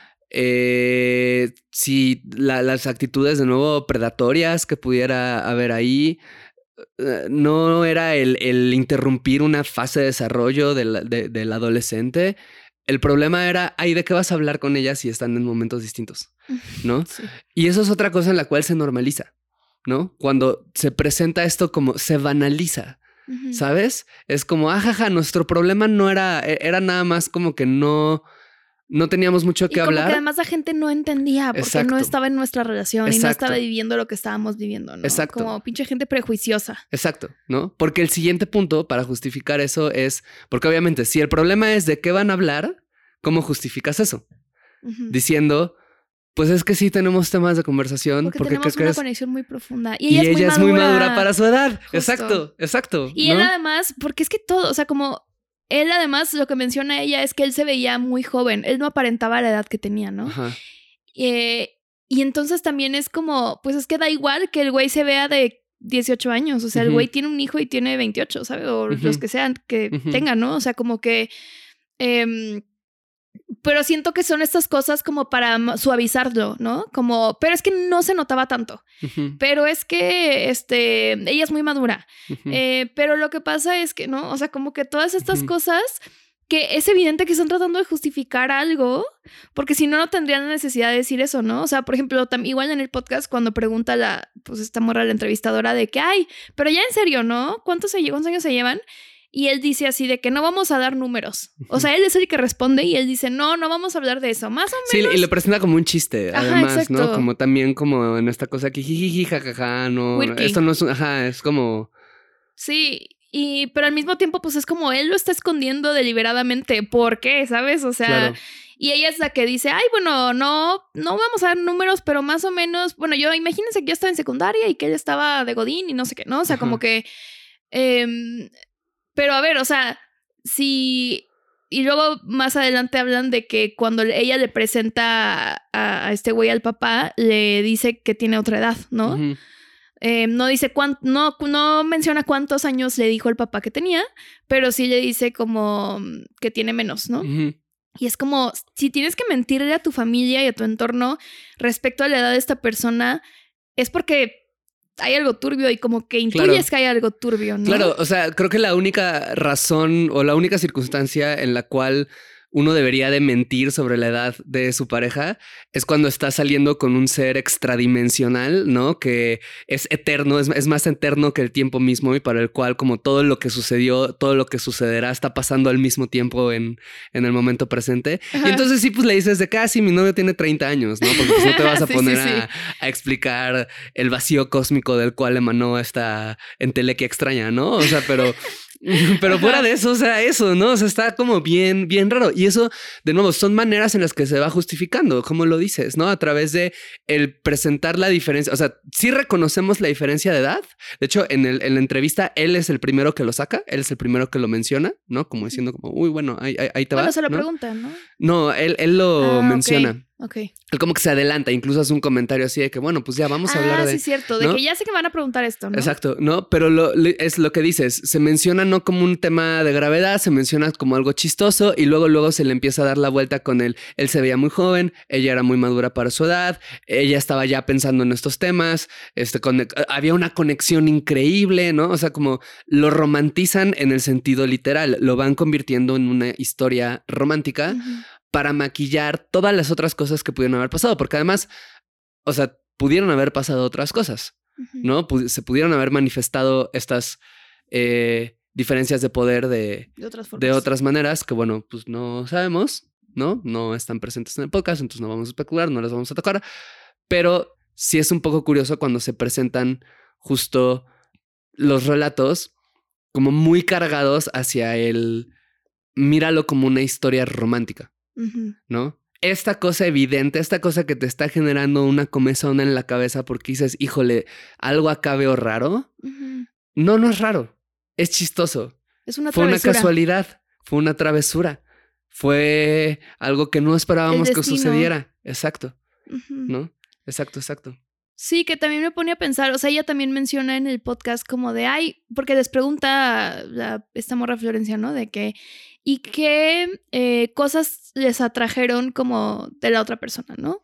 eh, si la, las actitudes de nuevo predatorias que pudiera haber ahí, eh, no era el, el interrumpir una fase de desarrollo del, de, del adolescente. El problema era, ay, ¿de qué vas a hablar con ella si están en momentos distintos? ¿No? Sí. Y eso es otra cosa en la cual se normaliza, ¿no? Cuando se presenta esto como se banaliza. Ujú. ¿Sabes? Es como, ajaja, nuestro problema no era, era nada más como que no, no teníamos mucho Y que como hablar. que además la gente no entendía porque Exacto. no estaba en nuestra relación y no Exacto. estaba viviendo lo que estábamos viviendo, ¿no? Exacto. Como pinche gente prejuiciosa. Exacto, ¿no? Porque el siguiente punto para justificar eso es, porque obviamente si el problema es de qué van a hablar, ¿cómo justificas eso? Ujú. Diciendo, pues es que sí tenemos temas de conversación. Porque, porque tenemos ¿qué una crees? conexión muy profunda. Y Y ella, ella, es, es muy muy madura. madura para su edad. Justo. Exacto, exacto. Y ¿no? él además, porque es que todo, o sea, como él además lo que menciona ella es que él se veía muy joven. Él no aparentaba la edad que tenía, ¿no? Ajá. Eh, y entonces también es como, pues es que da igual que el güey se vea de dieciocho años. O sea, el Ujú. güey tiene un hijo y tiene veintiocho, ¿sabes? O Ujú. los que sean que Ujú. tengan, ¿no? O sea, como que... em, pero siento que son estas cosas como para m- suavizarlo, ¿no? Como, pero es que no se notaba tanto. Ujú. Pero es que, este, ella es muy madura. Ujú. Eh, pero lo que pasa es que, ¿no? O sea, como que todas estas Ujú. cosas que es evidente que están tratando de justificar algo, porque si no, no tendrían la necesidad de decir eso, ¿no? O sea, por ejemplo, tam- igual en el podcast cuando pregunta la, pues esta morra, la entrevistadora, de que, ay, pero ya en serio, ¿no? ¿Cuántos, se, cuántos años se llevan? Y él dice así de que no vamos a dar números. O sea, él es el que responde y él dice, no, no vamos a hablar de eso. Más o Sí, menos. y lo presenta como un chiste, Ajá, además, ¿no? exacto. Como también como en esta cosa que jijiji, jajaja, no, Quirky. esto no es un, ajá, es como, Sí, y pero al mismo tiempo, pues es como él lo está escondiendo deliberadamente. ¿Por qué? ¿Sabes? O sea, claro, y ella es la que dice, ay, bueno, no, no vamos a dar números, pero más o menos, bueno, yo imagínense que yo estaba en secundaria y que él estaba de Godín y no sé qué, ¿no? O sea, Ajá. como que, em, pero a ver, o sea, si... Y luego más adelante hablan de que cuando ella le presenta a, a este güey al papá, le dice que tiene otra edad, ¿no? Ujú. Eh, no dice cuánto, no, no menciona cuántos años le dijo el papá que tenía, pero sí le dice como que tiene menos, ¿no? Uh-huh. Y es como, si tienes que mentirle a tu familia y a tu entorno respecto a la edad de esta persona, es porque hay algo turbio y como que intuyes claro. que hay algo turbio, ¿no? Claro, o sea, creo que la única razón o la única circunstancia en la cual uno debería de mentir sobre la edad de su pareja es cuando está saliendo con un ser extradimensional, ¿no? Que es eterno, es, es más eterno que el tiempo mismo y para el cual como todo lo que sucedió, todo lo que sucederá está pasando al mismo tiempo en, en el momento presente. Ajá. Y entonces sí, pues le dices de casi mi novio tiene treinta años, ¿no? Porque pues no te vas a sí, poner sí, sí. A, a explicar el vacío cósmico del cual emanó esta entelequia extraña, ¿no? O sea, pero... Pero Ajá. fuera de eso, o sea, eso, ¿no? O sea, está como bien, bien raro. Y eso, de nuevo, son maneras en las que se va justificando, como lo dices, ¿no? A través de el presentar la diferencia. O sea, sí reconocemos la diferencia de edad. De hecho, en, el, en la entrevista, él es el primero que lo saca. Él es el primero que lo menciona, ¿no? Como diciendo como, uy, bueno, ahí, ahí, ahí te va. Bueno, se lo ¿no? preguntan, ¿no? No, él, él lo ah, menciona. Okay. Ok. Él como que se adelanta, incluso hace un comentario así de que, bueno, pues ya vamos a ah, hablar de... sí, es cierto, de ¿no? que ya sé que van a preguntar esto, ¿no? Exacto, ¿no? Pero lo, es lo que dices, se menciona no como un tema de gravedad, se menciona como algo chistoso y luego, luego se le empieza a dar la vuelta con él. Él se veía muy joven, ella era muy madura para su edad, ella estaba ya pensando en estos temas, este, con, había una conexión increíble, ¿no? O sea, como lo romantizan en el sentido literal, lo van convirtiendo en una historia romántica. Uh-huh. Para maquillar todas las otras cosas que pudieron haber pasado, porque además, o sea, pudieron haber pasado otras cosas, uh-huh. ¿no? P- se pudieron haber manifestado estas eh, diferencias de poder de, de, otras de otras maneras que, bueno, pues no sabemos, ¿no? No están presentes en el podcast, entonces no vamos a especular, no las vamos a tocar, pero sí es un poco curioso cuando se presentan justo los relatos como muy cargados hacia el míralo como una historia romántica. Uh-huh. ¿No? Esta cosa evidente, esta cosa que te está generando una comezón en la cabeza porque dices, híjole, algo acá veo raro. Uh-huh. No, no es raro. Es chistoso. Es una Fue travesura. Una casualidad. Fue una travesura. Fue algo que no esperábamos que sucediera. Exacto. Uh-huh. ¿No? Exacto, exacto. Sí, que también me pone a pensar, o sea, ella también menciona en el podcast como de, ay, porque les pregunta la, esta morra Florencia, ¿no? De que, ¿y qué eh, cosas les atrajeron como de la otra persona, ¿no?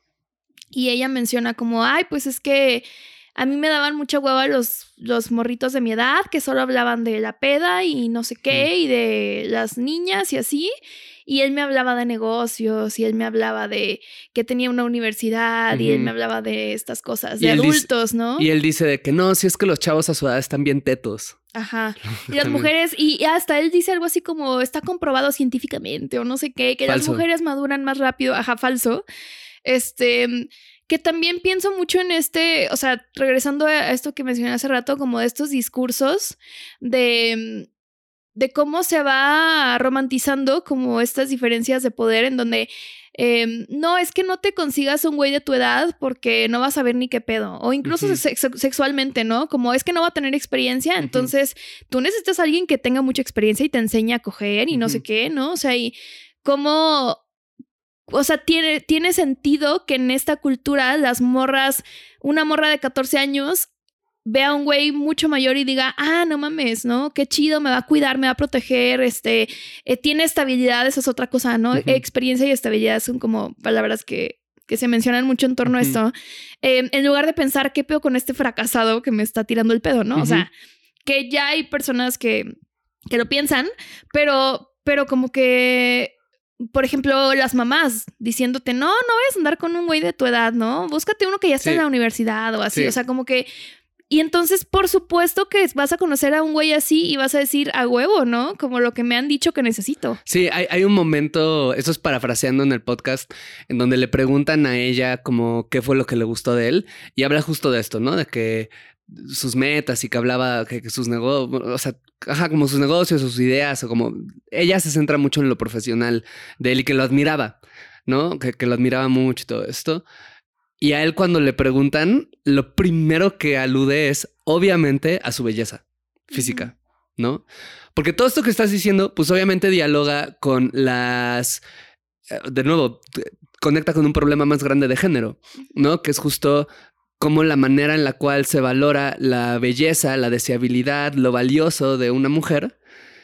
Y ella menciona como, ay, pues es que a mí me daban mucha hueva los, los morritos de mi edad que solo hablaban de la peda y no sé qué, mm. y de las niñas y así. Y él me hablaba de negocios y él me hablaba de que tenía una universidad uh-huh. y él me hablaba de estas cosas, de adultos, dice, ¿no? Y él dice de que no, si es que los chavos a su edad están bien tetos. Ajá. Y las mujeres, y hasta él dice algo así como está comprobado científicamente o no sé qué, que falso. Las mujeres maduran más rápido. Ajá, falso. Este... Que también pienso mucho en este, o sea, regresando a esto que mencioné hace rato, como de estos discursos de... de cómo se va romantizando como estas diferencias de poder en donde eh, no, es que no te consigas un güey de tu edad porque no vas a ver ni qué pedo. O incluso uh-huh. sex- sexualmente, ¿no? Como es que no va a tener experiencia, uh-huh. entonces tú necesitas a alguien que tenga mucha experiencia y te enseñe a coger y uh-huh. no sé qué, ¿no? O sea, y cómo... O sea, tiene, tiene sentido que en esta cultura las morras, una morra de catorce años... ve a un güey mucho mayor y diga, ah, no mames, ¿no? Qué chido, me va a cuidar, me va a proteger, este, eh, tiene estabilidad, esa es otra cosa, ¿no? Uh-huh. Experiencia y estabilidad son como palabras que, que se mencionan mucho en torno uh-huh. a esto. Eh, en lugar de pensar, ¿qué pedo con este fracasado que me está tirando el pedo, no? Uh-huh. O sea, que ya hay personas que, que lo piensan, pero, pero como que... Por ejemplo, las mamás diciéndote, no, no vayas a andar con un güey de tu edad, ¿no? Búscate uno que ya esté sí. en la universidad o así. Sí. O sea, como que... Y entonces, por supuesto que vas a conocer a un güey así y vas a decir a huevo, ¿no? Como lo que me han dicho que necesito. Sí, hay, hay un momento, eso es parafraseando en el podcast, en donde le preguntan a ella como qué fue lo que le gustó de él y habla justo de esto, ¿no? De que sus metas y que hablaba que, que sus negocios, o sea, ajá, como sus negocios o sus ideas o como... Ella se centra mucho en lo profesional de él y que lo admiraba, ¿no? Que, que lo admiraba mucho y todo esto. Y a él cuando le preguntan, lo primero que alude es obviamente a su belleza física, uh-huh. ¿no? Porque todo esto que estás diciendo, pues obviamente dialoga con las... De nuevo, conecta con un problema más grande de género, ¿no? Que es justo como la manera en la cual se valora la belleza, la deseabilidad, lo valioso de una mujer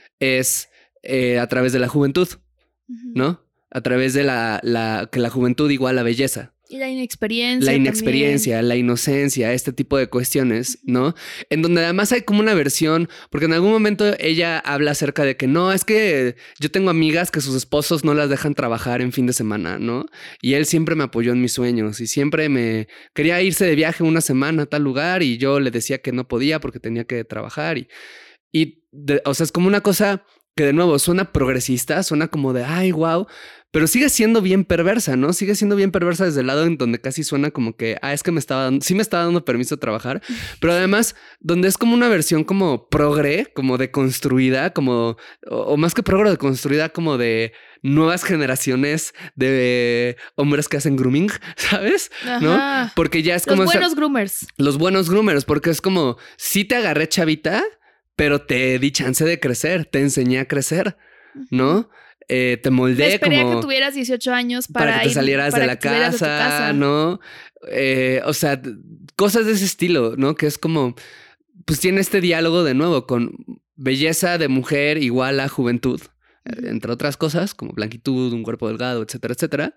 es eh, a través de la juventud, uh-huh. ¿no? A través de la, la que la juventud igual a belleza. Y la inexperiencia. La inexperiencia, también. La inocencia, este tipo de cuestiones, ¿no? En donde además hay como una versión, porque en algún momento ella habla acerca de que no, es que yo tengo amigas que sus esposos no las dejan trabajar en fin de semana, ¿no? Y él siempre me apoyó en mis sueños y siempre me quería irse de viaje una semana a tal lugar y yo le decía que no podía porque tenía que trabajar y, y de, o sea, es como una cosa que de nuevo suena progresista, suena como de, ay, wow, pero sigue siendo bien perversa, ¿no? Sigue siendo bien perversa desde el lado en donde casi suena como que, ah, es que me estaba dando, sí me estaba dando permiso de trabajar, pero además donde es como una versión como progre, como deconstruida, como, o, o más que progre, deconstruida, como de nuevas generaciones de hombres que hacen grooming, ¿sabes? Ajá. ¿No? Porque ya es como... Los buenos esa, groomers. Los buenos groomers, porque es como, sí te agarré chavita, pero te di chance de crecer, te enseñé a crecer, ¿no? Eh, te moldeé te esperé como... a que tuvieras dieciocho años para, para que te ir, salieras para de la casa, de casa, ¿no? Eh, o sea, cosas de ese estilo, ¿no? Que es como, pues tiene este diálogo de nuevo con belleza de mujer igual a juventud, uh-huh. entre otras cosas, como blanquitud, un cuerpo delgado, etcétera, etcétera.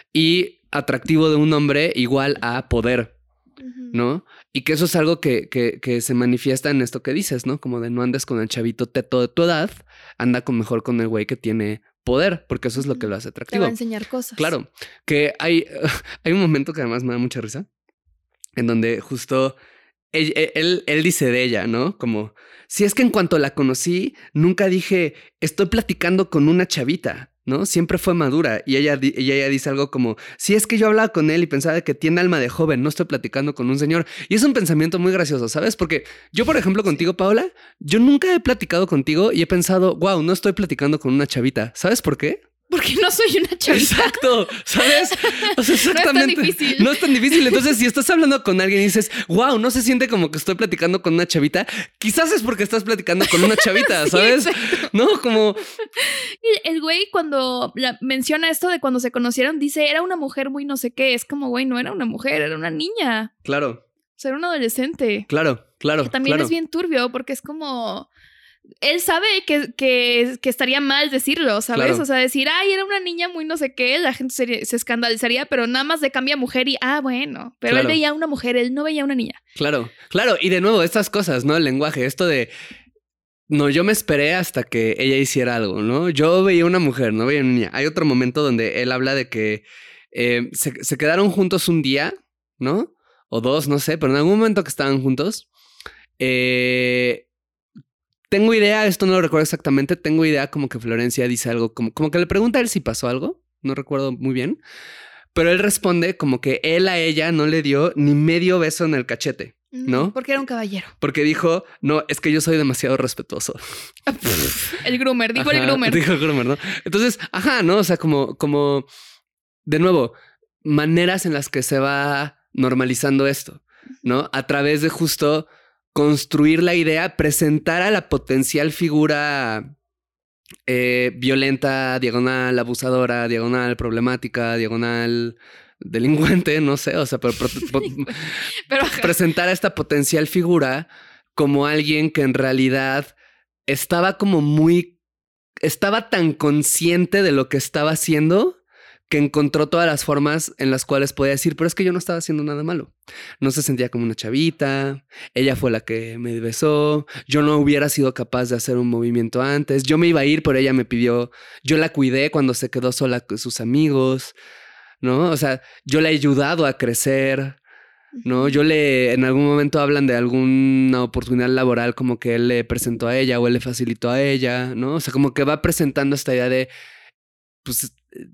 Y atractivo de un hombre igual a poder, uh-huh. ¿no? Y que eso es algo que, que, que se manifiesta en esto que dices, ¿no? Como de no andes con el chavito teto de tu edad, anda con mejor con el güey que tiene poder, porque eso es lo que lo hace atractivo. Te va a enseñar cosas. Claro, que hay, hay un momento que además me da mucha risa, en donde justo él, él, él dice de ella, ¿no? Como, si es que en cuanto la conocí, nunca dije, estoy platicando con una chavita, ¿no? Siempre fue madura. Y ella, y ella dice algo como, si es que yo hablaba con él y pensaba que tiene alma de joven, no estoy platicando con un señor. Y es un pensamiento muy gracioso, ¿sabes? Porque yo, por ejemplo, contigo, Paola, yo nunca he platicado contigo y he pensado, wow, no estoy platicando con una chavita. ¿Sabes por qué? Porque no soy una chavita. Exacto, ¿sabes? O sea, exactamente. No es tan difícil. No es tan difícil. Entonces, si estás hablando con alguien y dices, wow, no se siente como que estoy platicando con una chavita, quizás es porque estás platicando con una chavita, ¿sabes? Sí, no, como... Y el güey cuando la, menciona esto de cuando se conocieron, dice, era una mujer muy no sé qué. Es como, güey, no era una mujer, era una niña. Claro. O sea, era un adolescente. Claro, claro. Que también claro. es bien turbio porque es como... Él sabe que, que, que estaría mal decirlo, ¿sabes? Claro. O sea, decir, ay, era una niña muy no sé qué, la gente se, se escandalizaría, pero nada más de cambia mujer y, ah, bueno. Pero claro. Él veía a una mujer, él no veía a una niña. Claro, claro. Y de nuevo, estas cosas, ¿no? El lenguaje, esto de... No, yo me esperé hasta que ella hiciera algo, ¿no? Yo veía una mujer, no veía una niña. Hay otro momento donde él habla de que eh, se, se quedaron juntos un día, ¿no? O dos, no sé, pero en algún momento que estaban juntos... Eh... Tengo idea, esto no lo recuerdo exactamente, tengo idea como que Florencia dice algo, como, como que le pregunta a él si pasó algo, no recuerdo muy bien, pero él responde como que él a ella no le dio ni medio beso en el cachete, ¿no? Porque era un caballero. Porque dijo, no, es que yo soy demasiado respetuoso. El groomer, dijo ajá, el groomer. Dijo el groomer, ¿no? Entonces, ajá, ¿no? O sea, como, como, de nuevo, maneras en las que se va normalizando esto, ¿no? A través de justo... construir la idea, presentar a la potencial figura eh, violenta, diagonal, abusadora, diagonal, problemática, diagonal, delincuente, no sé, o sea, pero, pero, pero presentar a esta potencial figura como alguien que en realidad estaba como muy, estaba tan consciente de lo que estaba haciendo que encontró todas las formas en las cuales podía decir, pero es que yo no estaba haciendo nada malo. No se sentía como una chavita, ella fue la que me besó, yo no hubiera sido capaz de hacer un movimiento antes, yo me iba a ir, pero ella me pidió, yo la cuidé cuando se quedó sola con sus amigos, ¿no? O sea, yo le he ayudado a crecer, ¿no? Yo le, en algún momento hablan de alguna oportunidad laboral como que él le presentó a ella o él le facilitó a ella, ¿no? O sea, como que va presentando esta idea de, pues...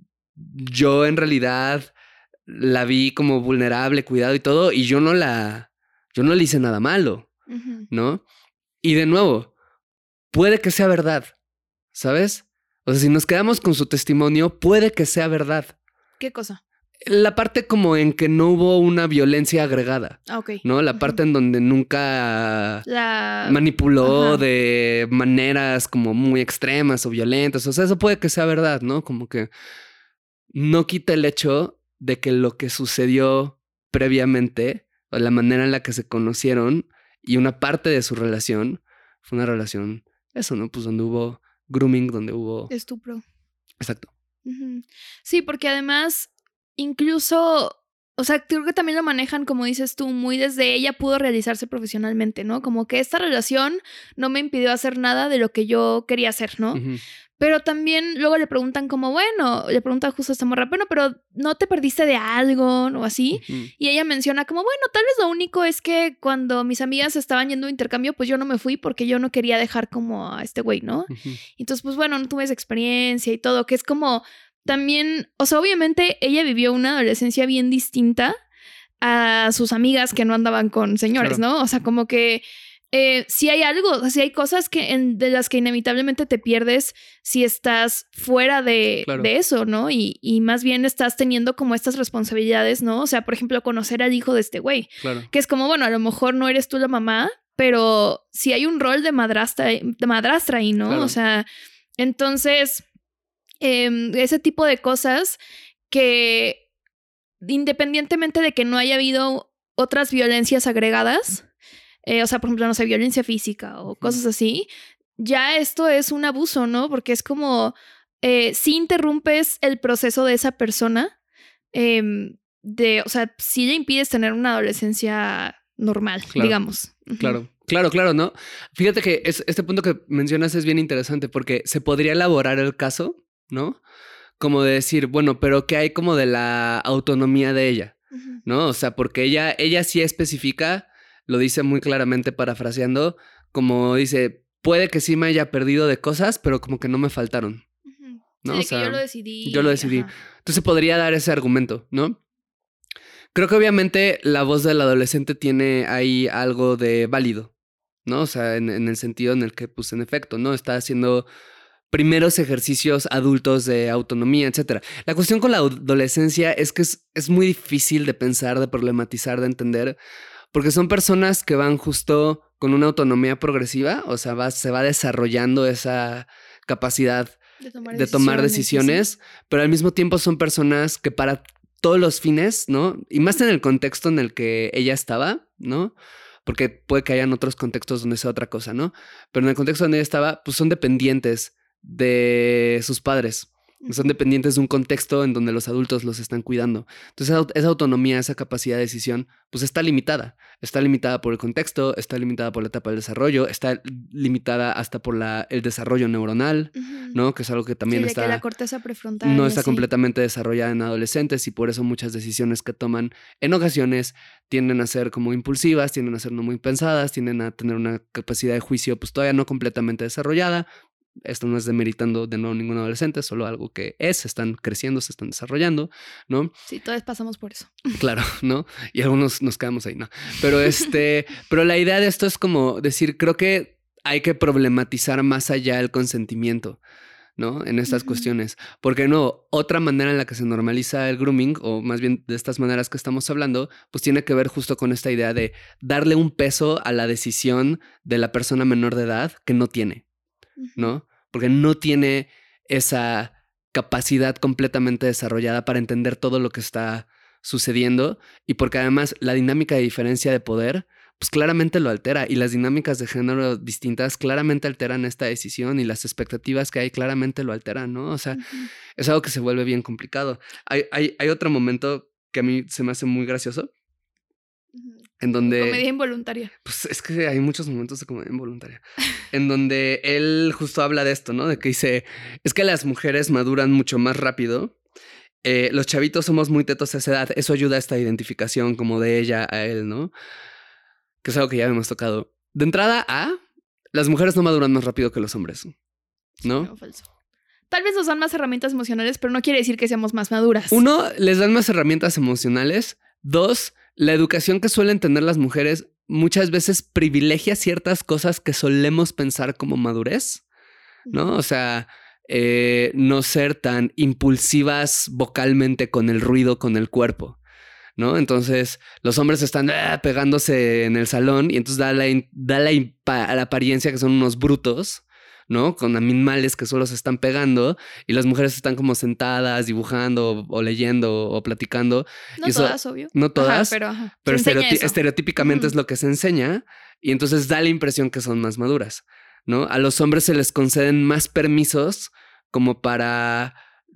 yo en realidad la vi como vulnerable, cuidado y todo, y yo no la, yo no le hice nada malo, uh-huh. ¿no? Y de nuevo, puede que sea verdad, ¿sabes? O sea, si nos quedamos con su testimonio, puede que sea verdad. ¿Qué cosa? La parte como en que no hubo una violencia agregada, ah, okay. ¿no? La uh-huh. parte en donde nunca la... manipuló uh-huh. de maneras como muy extremas o violentas, o sea, eso puede que sea verdad, ¿no? Como que no quita el hecho de que lo que sucedió previamente la manera en la que se conocieron y una parte de su relación fue una relación, eso, ¿no? Pues donde hubo grooming, donde hubo... Estupro. Exacto. Uh-huh. Sí, porque además, incluso, o sea, creo que también lo manejan, como dices tú, muy desde ella pudo realizarse profesionalmente, ¿no? Como que esta relación no me impidió hacer nada de lo que yo quería hacer, ¿no? Uh-huh. Pero también luego le preguntan como, bueno, le pregunta justo a esta morra, bueno, pero ¿no te perdiste de algo o así? Uh-huh. Y ella menciona como, bueno, tal vez lo único es que cuando mis amigas estaban yendo a intercambio, pues yo no me fui porque yo no quería dejar como a este güey, ¿no? Uh-huh. Entonces, pues bueno, no tuve esa experiencia y todo, que es como también, o sea, obviamente ella vivió una adolescencia bien distinta a sus amigas que no andaban con señores, claro. ¿no? O sea, como que... Eh, si hay algo, o sea, si hay cosas que en, de las que inevitablemente te pierdes si estás fuera de, claro. de eso, ¿no? Y, y más bien estás teniendo como estas responsabilidades, ¿no? O sea, por ejemplo, conocer al hijo de este güey. Claro. Que es como, bueno, a lo mejor no eres tú la mamá, pero sí hay un rol de madrastra, de madrastra ahí, ¿no? Claro. O sea, entonces, eh, ese tipo de cosas que independientemente de que no haya habido otras violencias agregadas... Eh, o sea, por ejemplo, no sé, violencia física o cosas así, ya esto es un abuso, ¿no? Porque es como, eh, si interrumpes el proceso de esa persona, eh, de, o sea, si le impides tener una adolescencia normal, claro, digamos. Claro, claro, claro, ¿no? Fíjate que es, este punto que mencionas es bien interesante porque se podría elaborar el caso, ¿no? Como de decir, bueno, pero ¿qué hay como de la autonomía de ella? Uh-huh. ¿No? O sea, porque ella, ella sí especifica... Lo dice muy claramente parafraseando, como dice, puede que sí me haya perdido de cosas, pero como que no me faltaron. Uh-huh. ¿No? Sí, o sea, que yo lo decidí. Yo lo decidí. Ajá. Entonces podría dar ese argumento, ¿no? Creo que obviamente la voz del adolescente tiene ahí algo de válido, ¿no? O sea, en, en el sentido en el que, pues, en efecto, ¿no? Está haciendo primeros ejercicios adultos de autonomía, etcétera. La cuestión con la adolescencia es que es, es muy difícil de pensar, de problematizar, de entender... Porque son personas que van justo con una autonomía progresiva, o sea, va, se va desarrollando esa capacidad de tomar de decisiones, tomar decisiones sí, sí. Pero al mismo tiempo son personas que para todos los fines, ¿no? Y más en el contexto en el que ella estaba, ¿no? Porque puede que hayan otros contextos donde sea otra cosa, ¿no? Pero en el contexto donde ella estaba, pues son dependientes de sus padres. Son dependientes de un contexto en donde los adultos los están cuidando. Entonces, esa autonomía, esa capacidad de decisión, pues está limitada. Está limitada por el contexto, está limitada por la etapa del desarrollo, está limitada hasta por la, el desarrollo neuronal, uh-huh. ¿no? Que es algo que también sí, de está... que la corteza prefrontal. No está sí. completamente desarrollada en adolescentes y por eso muchas decisiones que toman en ocasiones tienden a ser como impulsivas, tienden a ser no muy pensadas, tienden a tener una capacidad de juicio pues todavía no completamente desarrollada. Esto no es demeritando de nuevo ningún adolescente, solo algo que es, están creciendo, se están desarrollando, ¿no? Sí, todos pasamos por eso. Claro, ¿no? Y algunos nos quedamos ahí, ¿no? Pero este, pero la idea de esto es como decir, creo que hay que problematizar más allá el consentimiento, ¿no? En estas uh-huh. cuestiones. Porque no, otra manera en la que se normaliza el grooming, o más bien de estas maneras que estamos hablando, pues tiene que ver justo con esta idea de darle un peso a la decisión de la persona menor de edad que no tiene. ¿No? Porque no tiene esa capacidad completamente desarrollada para entender todo lo que está sucediendo y porque además la dinámica de diferencia de poder pues claramente lo altera y las dinámicas de género distintas claramente alteran esta decisión y las expectativas que hay claramente lo alteran, ¿no? O sea, uh-huh. es algo que se vuelve bien complicado. Hay, hay, hay otro momento que a mí se me hace muy gracioso. En donde... Comedia involuntaria. Pues es que hay muchos momentos de comedia involuntaria. En donde él justo habla de esto, ¿no? De que dice, es que las mujeres maduran mucho más rápido. Eh, los chavitos somos muy tetos a esa edad. Eso ayuda a esta identificación como de ella a él, ¿no? Que es algo que ya hemos tocado. De entrada a, las mujeres no maduran más rápido que los hombres, ¿no? No, falso. Tal vez nos dan más herramientas emocionales, pero no quiere decir que seamos más maduras. Uno, les dan más herramientas emocionales. Dos, la educación que suelen tener las mujeres muchas veces privilegia ciertas cosas que solemos pensar como madurez, ¿no? O sea, eh, no ser tan impulsivas vocalmente con el ruido, con el cuerpo, ¿no? Entonces, los hombres están ah, pegándose en el salón y entonces da la, da la, la apariencia que son unos brutos ¿no? Con animales que solo se están pegando y las mujeres están como sentadas, dibujando o leyendo o platicando. No y eso, todas, obvio. No todas, ajá, pero, ajá. pero estereoti- eso. estereotípicamente uh-huh. es lo que se enseña y entonces da la impresión que son más maduras, ¿no? A los hombres se les conceden más permisos como para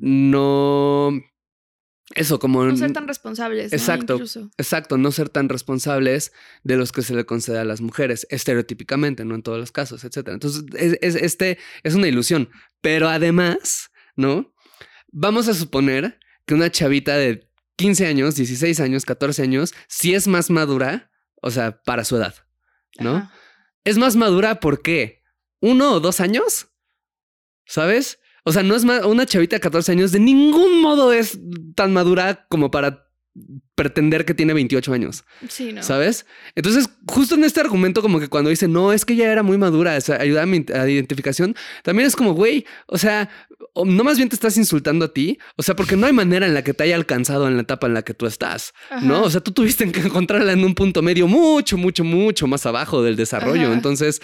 no... Eso, como... No ser tan responsables, ¿no? Exacto, Incluso. exacto, no ser tan responsables de los que se le concede a las mujeres, estereotípicamente, no en todos los casos, etcétera. Entonces, es, es, este es una ilusión. Pero además, ¿no? Vamos a suponer que una chavita de quince años, dieciséis años, catorce años, sí es más madura, o sea, para su edad, ¿no? Ajá. Es más madura, ¿por qué? ¿Uno o dos años? ¿Sabes? O sea, no es más, una chavita de catorce años de ningún modo es tan madura como para pretender que tiene veintiocho años. Sí, ¿no? ¿Sabes? Entonces, justo en este argumento, como que cuando dice, no, es que ya era muy madura, o sea, ayuda a mi a identificación, también es como, güey, o sea, no más bien te estás insultando a ti, o sea, porque no hay manera en la que te haya alcanzado en la etapa en la que tú estás, ajá. ¿no? O sea, tú tuviste que encontrarla en un punto medio mucho, mucho, mucho más abajo del desarrollo, ajá. Entonces,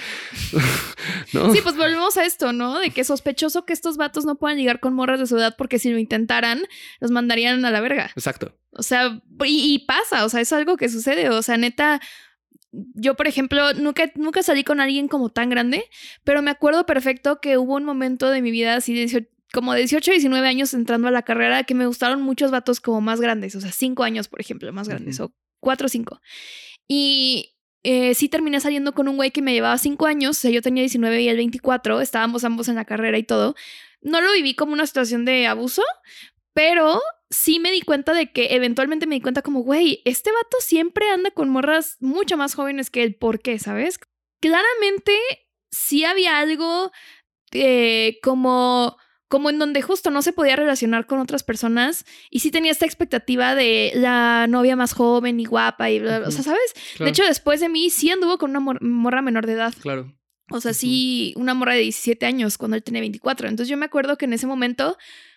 ¿no? Sí, pues volvemos a esto, ¿no? De que es sospechoso que estos vatos no puedan ligar con morras de su edad porque si lo intentaran, los mandarían a la verga. Exacto. O sea, y, y pasa, o sea, es algo que sucede, o sea, neta, yo, por ejemplo, nunca, nunca salí con alguien como tan grande, pero me acuerdo perfecto que hubo un momento de mi vida así de dieciocho, como de dieciocho, diecinueve años entrando a la carrera que me gustaron muchos vatos como más grandes, o sea, cinco años, por ejemplo, más grandes, uh-huh. o cuatro o cinco. Y eh, sí terminé saliendo con un güey que me llevaba cinco años, o sea, yo tenía diecinueve y él veinticuatro, estábamos ambos en la carrera y todo. No lo viví como una situación de abuso, pero sí me di cuenta de que eventualmente me di cuenta como, güey, este vato siempre anda con morras mucho más jóvenes que él. ¿Por qué? ¿Sabes? Claramente sí había algo eh, como, como en donde justo no se podía relacionar con otras personas y sí tenía esta expectativa de la novia más joven y guapa y bla, bla. Uh-huh. O sea, ¿sabes? Claro. De hecho, después de mí sí anduvo con una mor- morra menor de edad. Claro. O sea, uh-huh. sí, una morra de diecisiete años cuando él tenía veinticuatro. Entonces yo me acuerdo que en ese momento...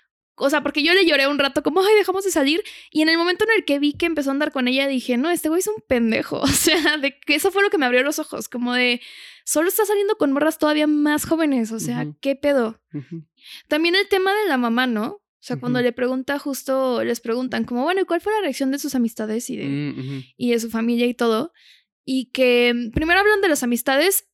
O sea, porque yo le lloré un rato como, ay, dejamos de salir. Y en el momento en el que vi que empezó a andar con ella, dije, no, este güey es un pendejo. O sea, de que eso fue lo que me abrió los ojos. Como de, solo está saliendo con morras todavía más jóvenes. O sea, uh-huh. ¿qué pedo? Uh-huh. También el tema de la mamá, ¿no? O sea, uh-huh. cuando le pregunta justo, les preguntan como, bueno, ¿y cuál fue la reacción de sus amistades y de, uh-huh. y de su familia y todo? Y que primero hablan de las amistades.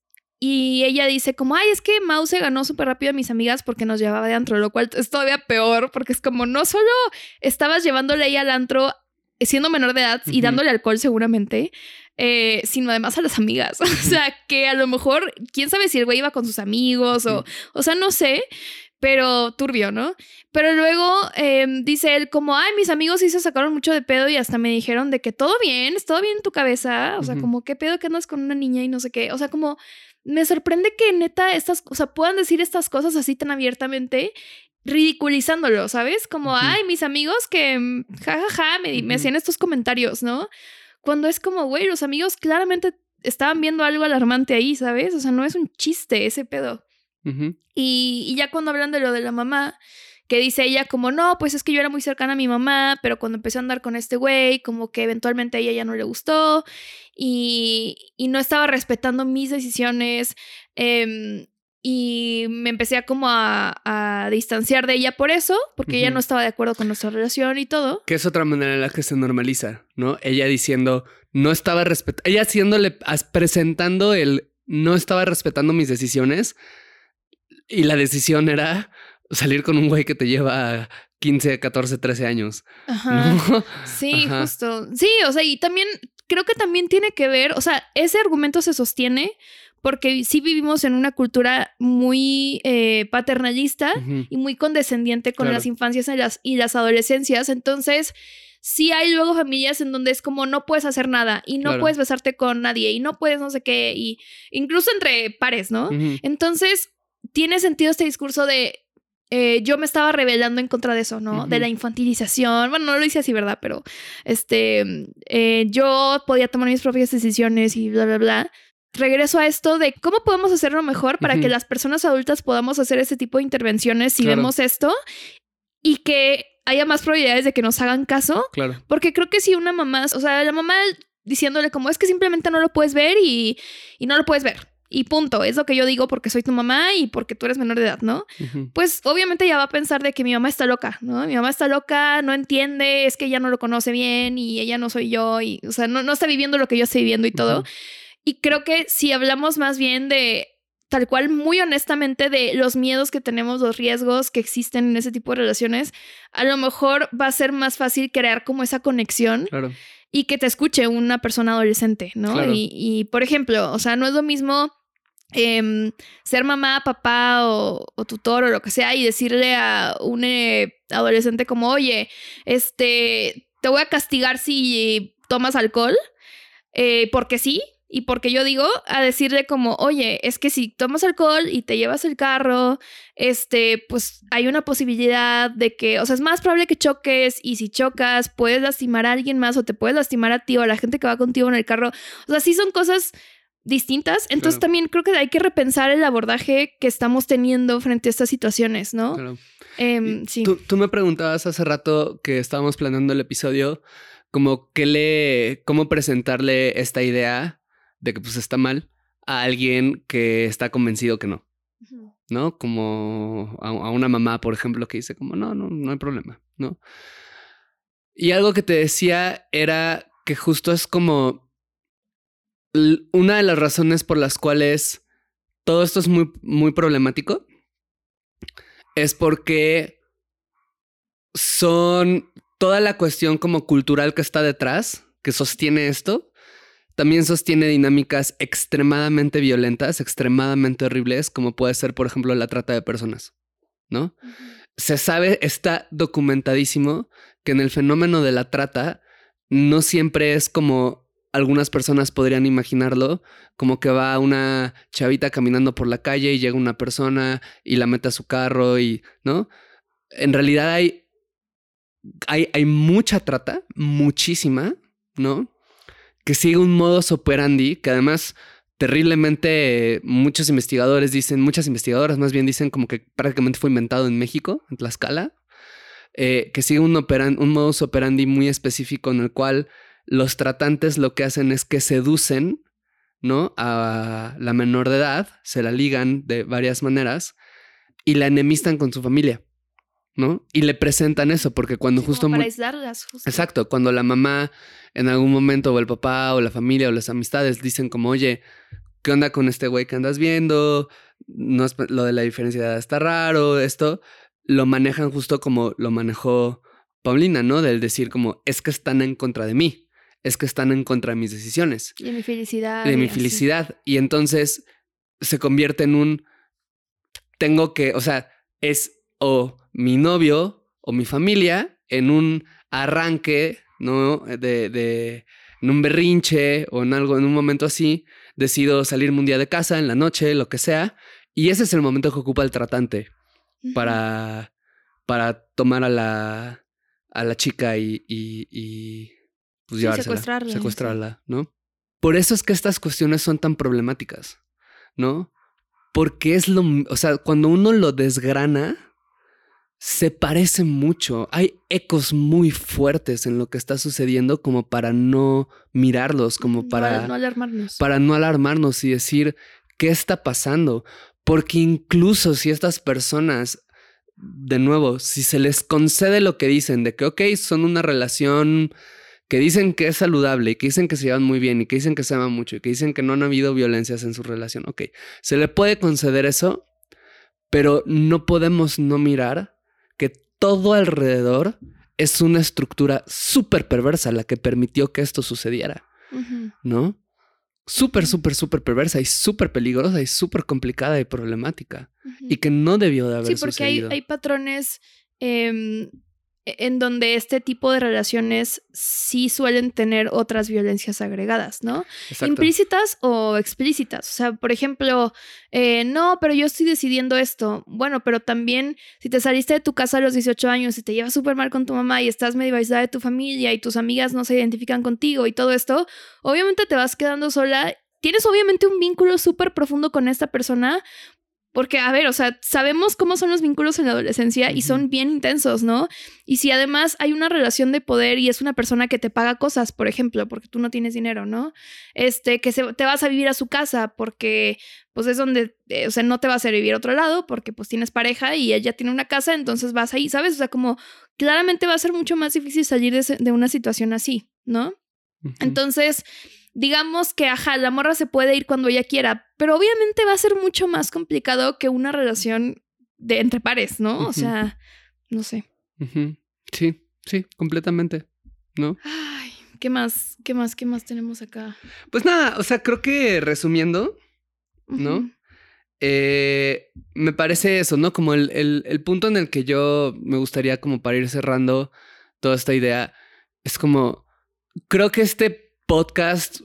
Y ella dice como, ay, es que Mau se ganó súper rápido a mis amigas porque nos llevaba de antro, lo cual es todavía peor porque es como, no solo estabas llevándole ella al antro siendo menor de edad uh-huh. y dándole alcohol seguramente, eh, sino además a las amigas. O sea, que a lo mejor, quién sabe si el güey iba con sus amigos o, uh-huh. o sea, no sé, pero turbio, ¿no? Pero luego eh, dice él como, ay, mis amigos sí se sacaron mucho de pedo y hasta me dijeron de que todo bien, es todo bien en tu cabeza. O sea, uh-huh. como, ¿qué pedo que andas con una niña y no sé qué? O sea, como... Me sorprende que neta estas, o sea, puedan decir estas cosas así tan abiertamente, ridiculizándolo, ¿sabes? Como, uh-huh. ay, mis amigos que jajaja ja, ja, me, uh-huh. me hacían estos comentarios, ¿no? Cuando es como, güey, los amigos claramente estaban viendo algo alarmante ahí, ¿sabes? O sea, no es un chiste ese pedo. Uh-huh. Y, y ya cuando hablan de lo de la mamá, que dice ella como, no, pues es que yo era muy cercana a mi mamá, pero cuando empecé a andar con este güey, como que eventualmente a ella ya no le gustó y, y no estaba respetando mis decisiones eh, y me empecé a como a, a distanciar de ella por eso, porque uh-huh. ella no estaba de acuerdo con nuestra relación y todo. Que es otra manera en la que se normaliza, ¿no? Ella diciendo, no estaba respetando, ella haciéndole, presentando el, no estaba respetando mis decisiones y la decisión era... salir con un güey que te lleva quince, catorce, trece años. Ajá. ¿No? Sí, Ajá. justo. Sí, o sea, y también creo que también tiene que ver, o sea, ese argumento se sostiene porque sí vivimos en una cultura muy eh, paternalista uh-huh. y muy condescendiente con claro. las infancias y las, y las adolescencias. Entonces, sí hay luego familias en donde es como no puedes hacer nada y no claro. puedes besarte con nadie y no puedes no sé qué, y incluso entre pares, ¿no? Uh-huh. Entonces, tiene sentido este discurso de Eh, yo me estaba rebelando en contra de eso, ¿no? Uh-huh. De la infantilización. Bueno, no lo hice así, ¿verdad? Pero este, eh, yo podía tomar mis propias decisiones y bla, bla, bla. Regreso a esto de cómo podemos hacerlo mejor para uh-huh. que las personas adultas podamos hacer ese tipo de intervenciones si claro. vemos esto y que haya más probabilidades de que nos hagan caso. Claro. Porque creo que si una mamá, o sea, la mamá diciéndole como es que simplemente no lo puedes ver y, y no lo puedes ver. y punto. Es lo que yo digo porque soy tu mamá y porque tú eres menor de edad, ¿no? Uh-huh. Pues obviamente ella va a pensar de que mi mamá está loca, ¿no? Mi mamá está loca, no entiende, es que ella no lo conoce bien y ella no soy yo. Y, o sea, no, no está viviendo lo que yo estoy viviendo y todo. Uh-huh. Y creo que si hablamos más bien de... tal cual, muy honestamente, de los miedos que tenemos, los riesgos que existen en ese tipo de relaciones, a lo mejor va a ser más fácil crear como esa conexión. Claro. Y que te escuche una persona adolescente, ¿no? Claro. Y, y, por ejemplo, o sea, no es lo mismo eh, ser mamá, papá o, o tutor o lo que sea y decirle a un eh, adolescente como, oye, este, te voy a castigar si tomas alcohol, eh, porque sí. Y porque yo digo, a decirle como, oye, es que si tomas alcohol y te llevas el carro, este, pues hay una posibilidad de que, o sea, es más probable que choques y si chocas puedes lastimar a alguien más o te puedes lastimar a ti o a la gente que va contigo en el carro. O sea, sí son cosas distintas. Entonces claro. También creo que hay que repensar el abordaje que estamos teniendo frente a estas situaciones, ¿no? Claro. Eh, sí. Tú, tú me preguntabas hace rato que estábamos planeando el episodio, como qué le, cómo presentarle esta idea de que pues está mal a alguien que está convencido que no, uh-huh. ¿no? Como a, a una mamá, por ejemplo, que dice como, no, no, no hay problema, ¿no? Y algo que te decía era que justo es como l- una de las razones por las cuales todo esto es muy, muy problemático es porque son toda la cuestión como cultural que está detrás, que sostiene esto, también sostiene dinámicas extremadamente violentas, extremadamente horribles, como puede ser, por ejemplo, la trata de personas, ¿no? Uh-huh. Se sabe, está documentadísimo que en el fenómeno de la trata no siempre es como algunas personas podrían imaginarlo, como que va una chavita caminando por la calle y llega una persona y la mete a su carro y, ¿no? En realidad hay, hay, hay mucha trata, muchísima, ¿no? Que sigue un modus operandi que además terriblemente eh, muchos investigadores dicen, muchas investigadoras más bien dicen como que prácticamente fue inventado en México, en Tlaxcala, eh, que sigue un, operan, un modus operandi muy específico en el cual los tratantes lo que hacen es que seducen, ¿no? A la menor de edad, se la ligan de varias maneras y la enemistan con su familia, ¿no? Y le presentan eso, porque cuando sí, justo... Como para muy... aislarlas, justo. Exacto, cuando la mamá en algún momento o el papá o la familia o las amistades dicen como, oye, ¿qué onda con este güey que andas viendo? No es, lo de la diferencia de edad está raro, esto lo manejan justo como lo manejó Paulina, ¿no? Del decir como, es que están en contra de mí, es que están en contra de mis decisiones. Y de mi felicidad. De mi así. felicidad. Y entonces se convierte en un, tengo que, o sea, es o mi novio o mi familia en un arranque, ¿no? De, de, en un berrinche o en algo, en un momento así, decido salirme un día de casa, en la noche, lo que sea. Y ese es el momento que ocupa el tratante uh-huh. para, para tomar a la, a la chica y, y, y pues sí, llevársela, secuestrarla, secuestrarla, sí. ¿no? Por eso es que estas cuestiones son tan problemáticas, ¿no? Porque es lo, o sea, cuando uno lo desgrana, se parece mucho. Hay ecos muy fuertes en lo que está sucediendo como para no mirarlos, como para no, no alarmarnos. Para no alarmarnos y decir qué está pasando. Porque incluso si estas personas, de nuevo, si se les concede lo que dicen de que, ok, son una relación que dicen que es saludable y que dicen que se llevan muy bien y que dicen que se aman mucho y que dicen que no han habido violencias en su relación, ok, se le puede conceder eso, pero no podemos no mirar que todo alrededor es una estructura súper perversa la que permitió que esto sucediera, uh-huh. ¿no? Súper, súper, súper perversa y súper peligrosa y súper complicada y problemática uh-huh. y que no debió de haber sucedido. Sí, porque sucedido. hay, hay patrones eh, en donde este tipo de relaciones sí suelen tener otras violencias agregadas, ¿no? Exacto. Implícitas o explícitas. O sea, por ejemplo, eh, no, pero yo estoy decidiendo esto. Bueno, pero también si te saliste de tu casa a los dieciocho años y te llevas súper mal con tu mamá y estás medio aislada de tu familia y tus amigas no se identifican contigo y todo esto, obviamente te vas quedando sola. Tienes obviamente un vínculo súper profundo con esta persona, Porque, a ver, o sea, sabemos cómo son los vínculos en la adolescencia uh-huh. y son bien intensos, ¿no? Y si además hay una relación de poder y es una persona que te paga cosas, por ejemplo, porque tú no tienes dinero, ¿no? Este, que se, te vas a vivir a su casa porque, pues, es donde, eh, o sea, no te vas a vivir a otro lado porque, pues, tienes pareja y ella tiene una casa, entonces vas ahí, ¿sabes? O sea, como claramente va a ser mucho más difícil salir de, de una situación así, ¿no? Uh-huh. Entonces... digamos que, ajá, la morra se puede ir cuando ella quiera, pero obviamente va a ser mucho más complicado que una relación de entre pares, ¿no? Uh-huh. O sea, no sé. Uh-huh. Sí, sí, completamente, ¿no? Ay, ¿qué más? ¿Qué más? ¿Qué más tenemos acá? Pues nada, o sea, creo que resumiendo, ¿no? Uh-huh. Eh, me parece eso, ¿no? Como el, el, el punto en el que yo me gustaría como para ir cerrando toda esta idea es como, creo que este podcast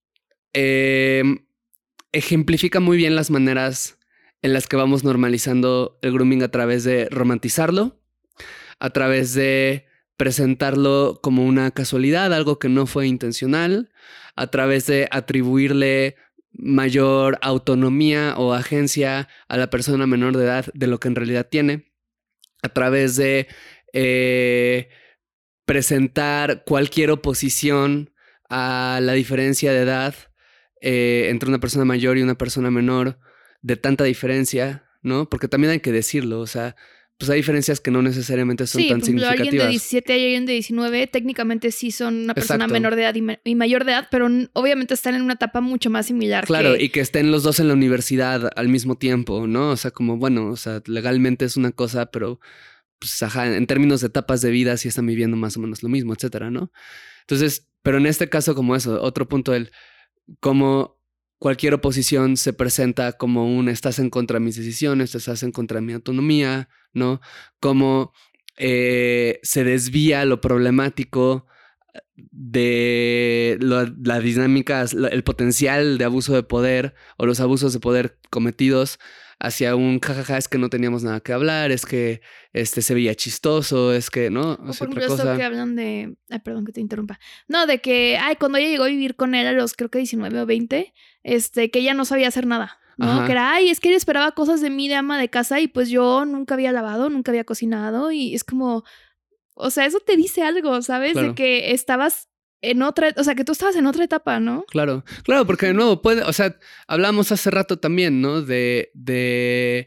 eh, ejemplifica muy bien las maneras en las que vamos normalizando el grooming a través de romantizarlo, a través de presentarlo como una casualidad, algo que no fue intencional, a través de atribuirle mayor autonomía o agencia a la persona menor de edad de lo que en realidad tiene, a través de eh, presentar cualquier oposición a la diferencia de edad eh, entre una persona mayor y una persona menor, de tanta diferencia, ¿no? Porque también hay que decirlo, o sea, pues hay diferencias que no necesariamente son sí, tan por ejemplo, significativas. Alguien de diecisiete y alguien de diecinueve técnicamente sí son una persona Exacto. menor de edad y, me- y mayor de edad, pero n- obviamente están en una etapa mucho más similar. Claro, que... y que estén los dos en la universidad al mismo tiempo, ¿no? O sea, como, bueno, o sea, legalmente es una cosa, pero, pues, ajá, en términos de etapas de vida sí están viviendo más o menos lo mismo, etcétera, ¿no? Entonces, pero en este caso como eso, otro punto del cómo cualquier oposición se presenta como un estás en contra de mis decisiones, estás en contra de mi autonomía, ¿no? Cómo eh, se desvía lo problemático de lo, la dinámica, el potencial de abuso de poder o los abusos de poder cometidos hacia un jajaja, es que no teníamos nada que hablar, es que este se veía chistoso, es que, ¿no? O O sea, por otra ejemplo, esto cosa. que hablan de... Ay, perdón que te interrumpa. No, de que, ay, cuando ella llegó a vivir con él a los creo que diecinueve o veinte, este, que ella no sabía hacer nada, ¿no? Ajá. Que era, ay, es que ella esperaba cosas de mí de ama de casa y pues yo nunca había lavado, nunca había cocinado y es como... O sea, eso te dice algo, ¿sabes? Claro. De que estabas en otra... O sea, que tú estabas en otra etapa, ¿no? Claro, claro, porque de nuevo puede, o sea, hablamos hace rato también, ¿no? De, de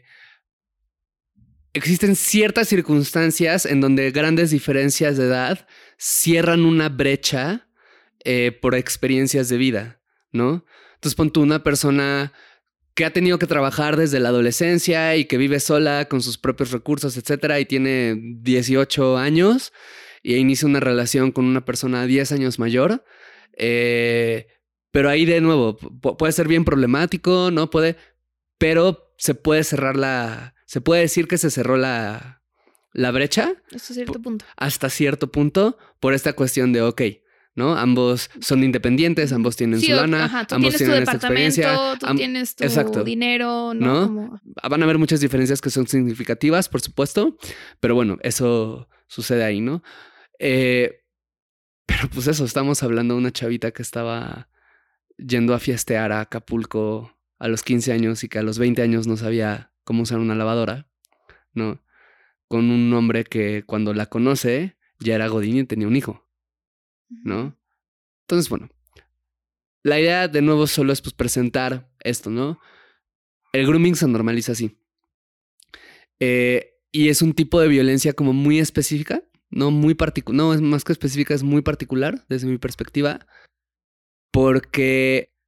existen ciertas circunstancias en donde grandes diferencias de edad cierran una brecha eh, por experiencias de vida, ¿no? Entonces pon tú una persona que ha tenido que trabajar desde la adolescencia y que vive sola con sus propios recursos, etcétera, y tiene dieciocho años y inicia una relación con una persona diez años mayor. Eh, pero ahí de nuevo p- puede ser bien problemático, ¿no? Puede, pero se puede cerrar la, se puede decir que se cerró la, la brecha. Hasta cierto punto. Hasta cierto punto por esta cuestión de, ok, ¿no? Ambos son independientes, ambos tienen Sí, su o- lana, ajá, tú ambos tienes tu tienen esta departamento, experiencia. tú am- tienes tu Exacto. dinero, ¿no? ¿No? Como... Van a haber muchas diferencias que son significativas, por supuesto, pero bueno, eso sucede ahí, ¿no? Eh, pero pues eso, estamos hablando de una chavita que estaba yendo a fiestear a Acapulco a los quince años y que a los veinte años no sabía cómo usar una lavadora, ¿no? Con un hombre que cuando la conoce ya era godín y tenía un hijo, ¿no? Entonces, bueno, la idea de nuevo solo es pues presentar esto, ¿no? El grooming se normaliza así. Eh, y es un tipo de violencia como muy específica, no muy particular, no es más que específica, es muy particular desde mi perspectiva, porque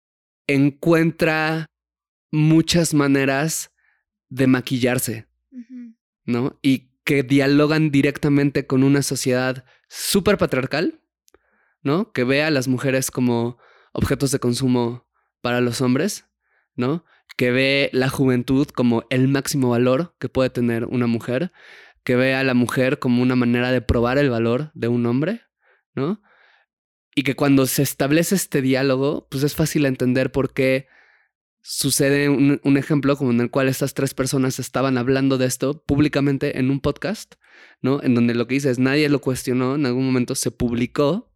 encuentra muchas maneras de maquillarse, Ujú. ¿no? Y que dialogan directamente con una sociedad súper patriarcal, ¿no? Que ve a las mujeres como objetos de consumo para los hombres, ¿no? Que ve la juventud como el máximo valor que puede tener una mujer, que ve a la mujer como una manera de probar el valor de un hombre, ¿no? Y que cuando se establece este diálogo, pues es fácil entender por qué sucede un, un ejemplo como en el cual estas tres personas estaban hablando de esto públicamente en un podcast, ¿no? En donde lo que dice es nadie lo cuestionó, en algún momento se publicó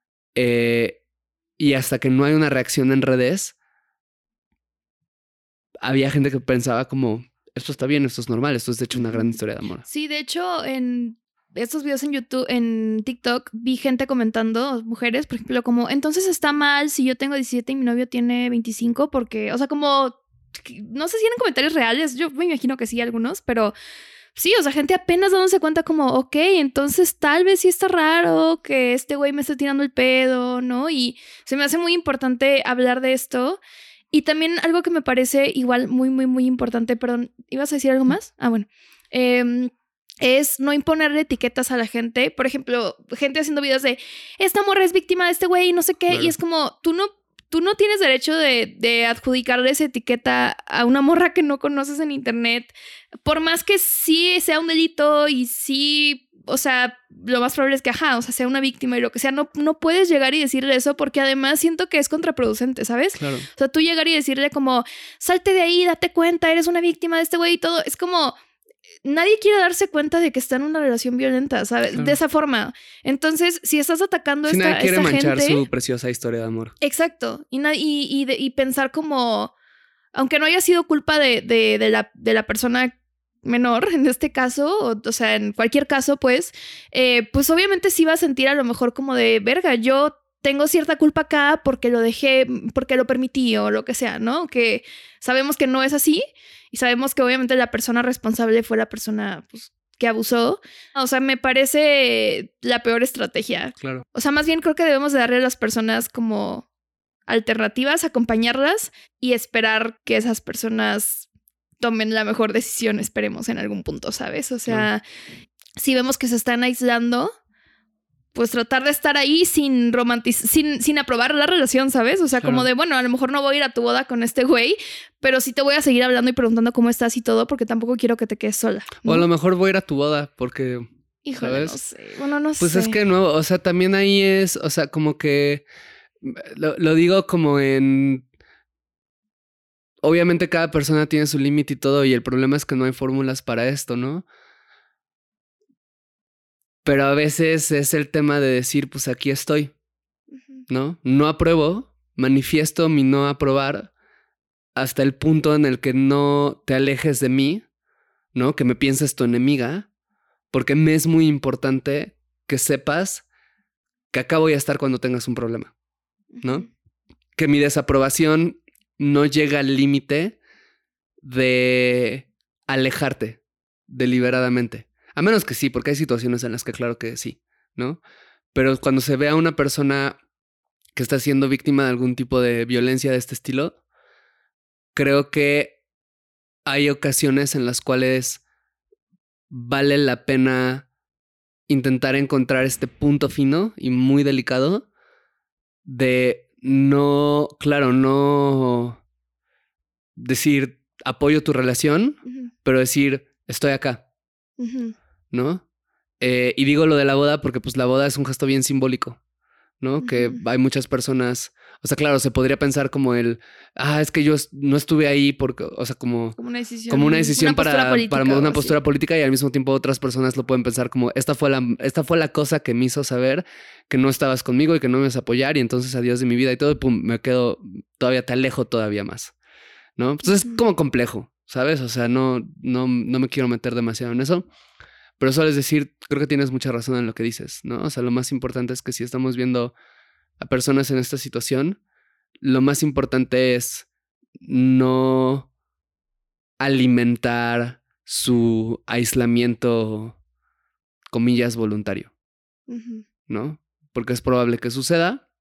eh, y hasta que no hay una reacción en redes, había gente que pensaba como, esto está bien, esto es normal, esto es de hecho una gran historia de amor. Sí, de hecho, en estos videos en YouTube, en TikTok, vi gente comentando, mujeres, por ejemplo, como, entonces está mal si yo tengo diecisiete y mi novio tiene veinticinco, porque, o sea, como, no sé si eran comentarios reales, yo me imagino que sí, algunos, pero sí, o sea, gente apenas dándose cuenta como, ok, entonces tal vez sí está raro que este güey me esté tirando el pedo, ¿no? Y se me hace muy importante hablar de esto. Y también algo que me parece igual muy, muy, muy importante, perdón, ¿ibas a decir algo más? Ah, bueno. Eh, es no imponerle etiquetas a la gente. Por ejemplo, gente haciendo videos de esta morra es víctima de este güey y no sé qué. Claro. Y es como, tú no, tú no tienes derecho de, de adjudicarle esa etiqueta a una morra que no conoces en internet. Por más que sí sea un delito y sí, o sea, lo más probable es que, ajá, o sea, sea una víctima y lo que sea, no, no puedes llegar y decirle eso porque además siento que es contraproducente, ¿sabes? Claro. O sea, tú llegar y decirle como, salte de ahí, date cuenta, eres una víctima de este güey y todo, es como... Nadie quiere darse cuenta de que está en una relación violenta, ¿sabes? Claro. De esa forma. Entonces, si estás atacando a si esta, nadie quiere esta manchar gente, su preciosa historia de amor. Exacto. Y, y, y, de, y pensar como... Aunque no haya sido culpa de, de, de, la, de la persona menor, en este caso, o, o sea, en cualquier caso, pues, eh, pues obviamente sí va a sentir a lo mejor como de, verga, yo tengo cierta culpa acá porque lo dejé, porque lo permití o lo que sea, ¿no? Que sabemos que no es así y sabemos que obviamente la persona responsable fue la persona, pues, que abusó. O sea, me parece la peor estrategia. Claro. O sea, más bien creo que debemos de darle a las personas como alternativas, acompañarlas y esperar que esas personas tomen la mejor decisión, esperemos, en algún punto, ¿sabes? O sea, claro. Si vemos que se están aislando, pues tratar de estar ahí sin romantizar, sin, sin aprobar la relación, ¿sabes? O sea, claro. Como de, bueno, a lo mejor no voy a ir a tu boda con este güey, pero sí te voy a seguir hablando y preguntando cómo estás y todo, porque tampoco quiero que te quedes sola, ¿no? O a lo mejor voy a ir a tu boda porque... Híjole, ¿sabes? no sé. Bueno, no pues sé. Pues es que no, o sea, también ahí es, o sea, como que... Lo, lo digo como en... Obviamente cada persona tiene su límite y todo, y el problema es que no hay fórmulas para esto, ¿no? Pero a veces es el tema de decir, pues aquí estoy, ¿no? No apruebo, manifiesto mi no aprobar hasta el punto en el que no te alejes de mí, ¿no? Que me pienses tu enemiga, porque me es muy importante que sepas que acá voy a estar cuando tengas un problema, ¿no? Que mi desaprobación no llega al límite de alejarte deliberadamente. A menos que sí, porque hay situaciones en las que claro que sí, ¿no? Pero cuando se ve a una persona que está siendo víctima de algún tipo de violencia de este estilo, creo que hay ocasiones en las cuales vale la pena intentar encontrar este punto fino y muy delicado de no, claro, no decir apoyo tu relación, uh-huh. pero decir estoy acá, uh-huh. ¿no? Eh, y digo lo de la boda porque pues la boda es un gesto bien simbólico, ¿no? Uh-huh. Que hay muchas personas, o sea, claro, se podría pensar como el, ah, es que yo no estuve ahí porque, o sea, como... Como una decisión. Como una decisión una para, política, para una postura así. política y al mismo tiempo otras personas lo pueden pensar como, esta fue, la, esta fue la cosa que me hizo saber que no estabas conmigo y que no me ibas a apoyar y entonces adiós de mi vida y todo, y pum, me quedo, todavía te alejo todavía más, ¿no? Entonces uh-huh. es como complejo, ¿sabes? O sea, no, no, no me quiero meter demasiado en eso. Pero solo es decir, creo que tienes mucha razón en lo que dices, ¿no? O sea, lo más importante es que si estamos viendo a personas en esta situación, lo más importante es no alimentar su aislamiento, comillas, voluntario, uh-huh. ¿no? Porque es probable que suceda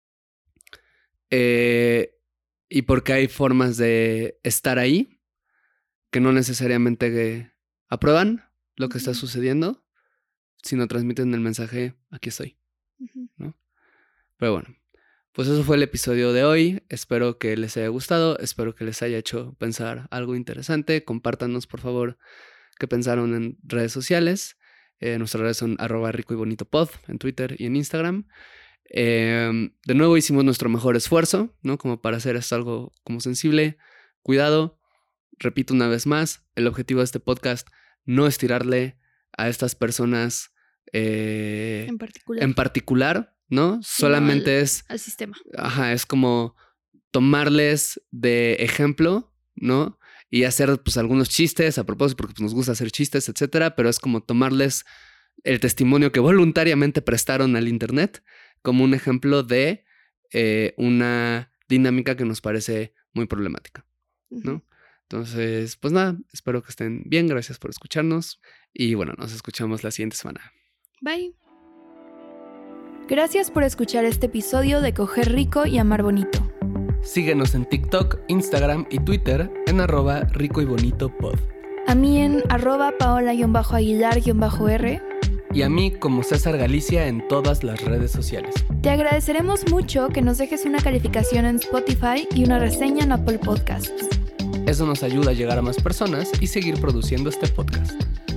eh, y porque hay formas de estar ahí que no necesariamente aprueban lo que uh-huh. está sucediendo, sino transmiten el mensaje, aquí estoy, uh-huh. ¿no? Pero bueno, pues eso fue el episodio de hoy. Espero que les haya gustado, espero que les haya hecho pensar algo interesante. Compártanos, por favor, qué pensaron en redes sociales. Eh, nuestras redes son arroba rico y bonito pod en Twitter y en Instagram. Eh, de nuevo hicimos nuestro mejor esfuerzo, ¿no? Como para hacer esto algo como sensible. Cuidado. Repito una vez más, el objetivo de este podcast no es tirarle a estas personas eh, en particular. En particular, ¿no? Solamente al, es... al sistema. Ajá, es como tomarles de ejemplo ¿no? Y hacer pues algunos chistes a propósito porque pues, nos gusta hacer chistes, etcétera, pero es como tomarles el testimonio que voluntariamente prestaron al internet como un ejemplo de eh, una dinámica que nos parece muy problemática, ¿no? Uh-huh. Entonces, pues nada, espero que estén bien, gracias por escucharnos y bueno, nos escuchamos la siguiente semana. Bye. Gracias por escuchar este episodio de Coger Rico y Amar Bonito. Síguenos en TikTok, Instagram y Twitter en arroba rico y bonito pod. A mí en arroba paola-aguilar-r. Y a mí como César Galicia en todas las redes sociales. Te agradeceremos mucho que nos dejes una calificación en Spotify y una reseña en Apple Podcasts. Eso nos ayuda a llegar a más personas y seguir produciendo este podcast.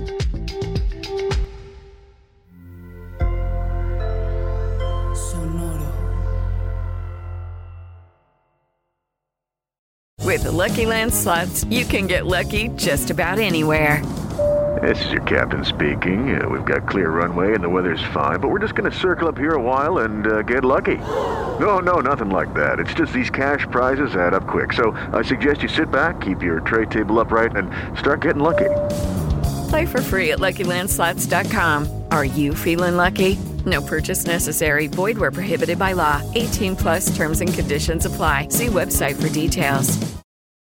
With the Lucky Land Slots, you can get lucky just about anywhere. This is your captain speaking. Uh, we've got clear runway and the weather's fine, but we're just going to circle up here a while and uh, get lucky. No, no, nothing like that. It's just these cash prizes add up quick. So I suggest you sit back, keep your tray table upright, and start getting lucky. Play for free at lucky land slots dot com. Are you feeling lucky? No purchase necessary. Void where prohibited by law. eighteen plus terms and conditions apply. See website for details.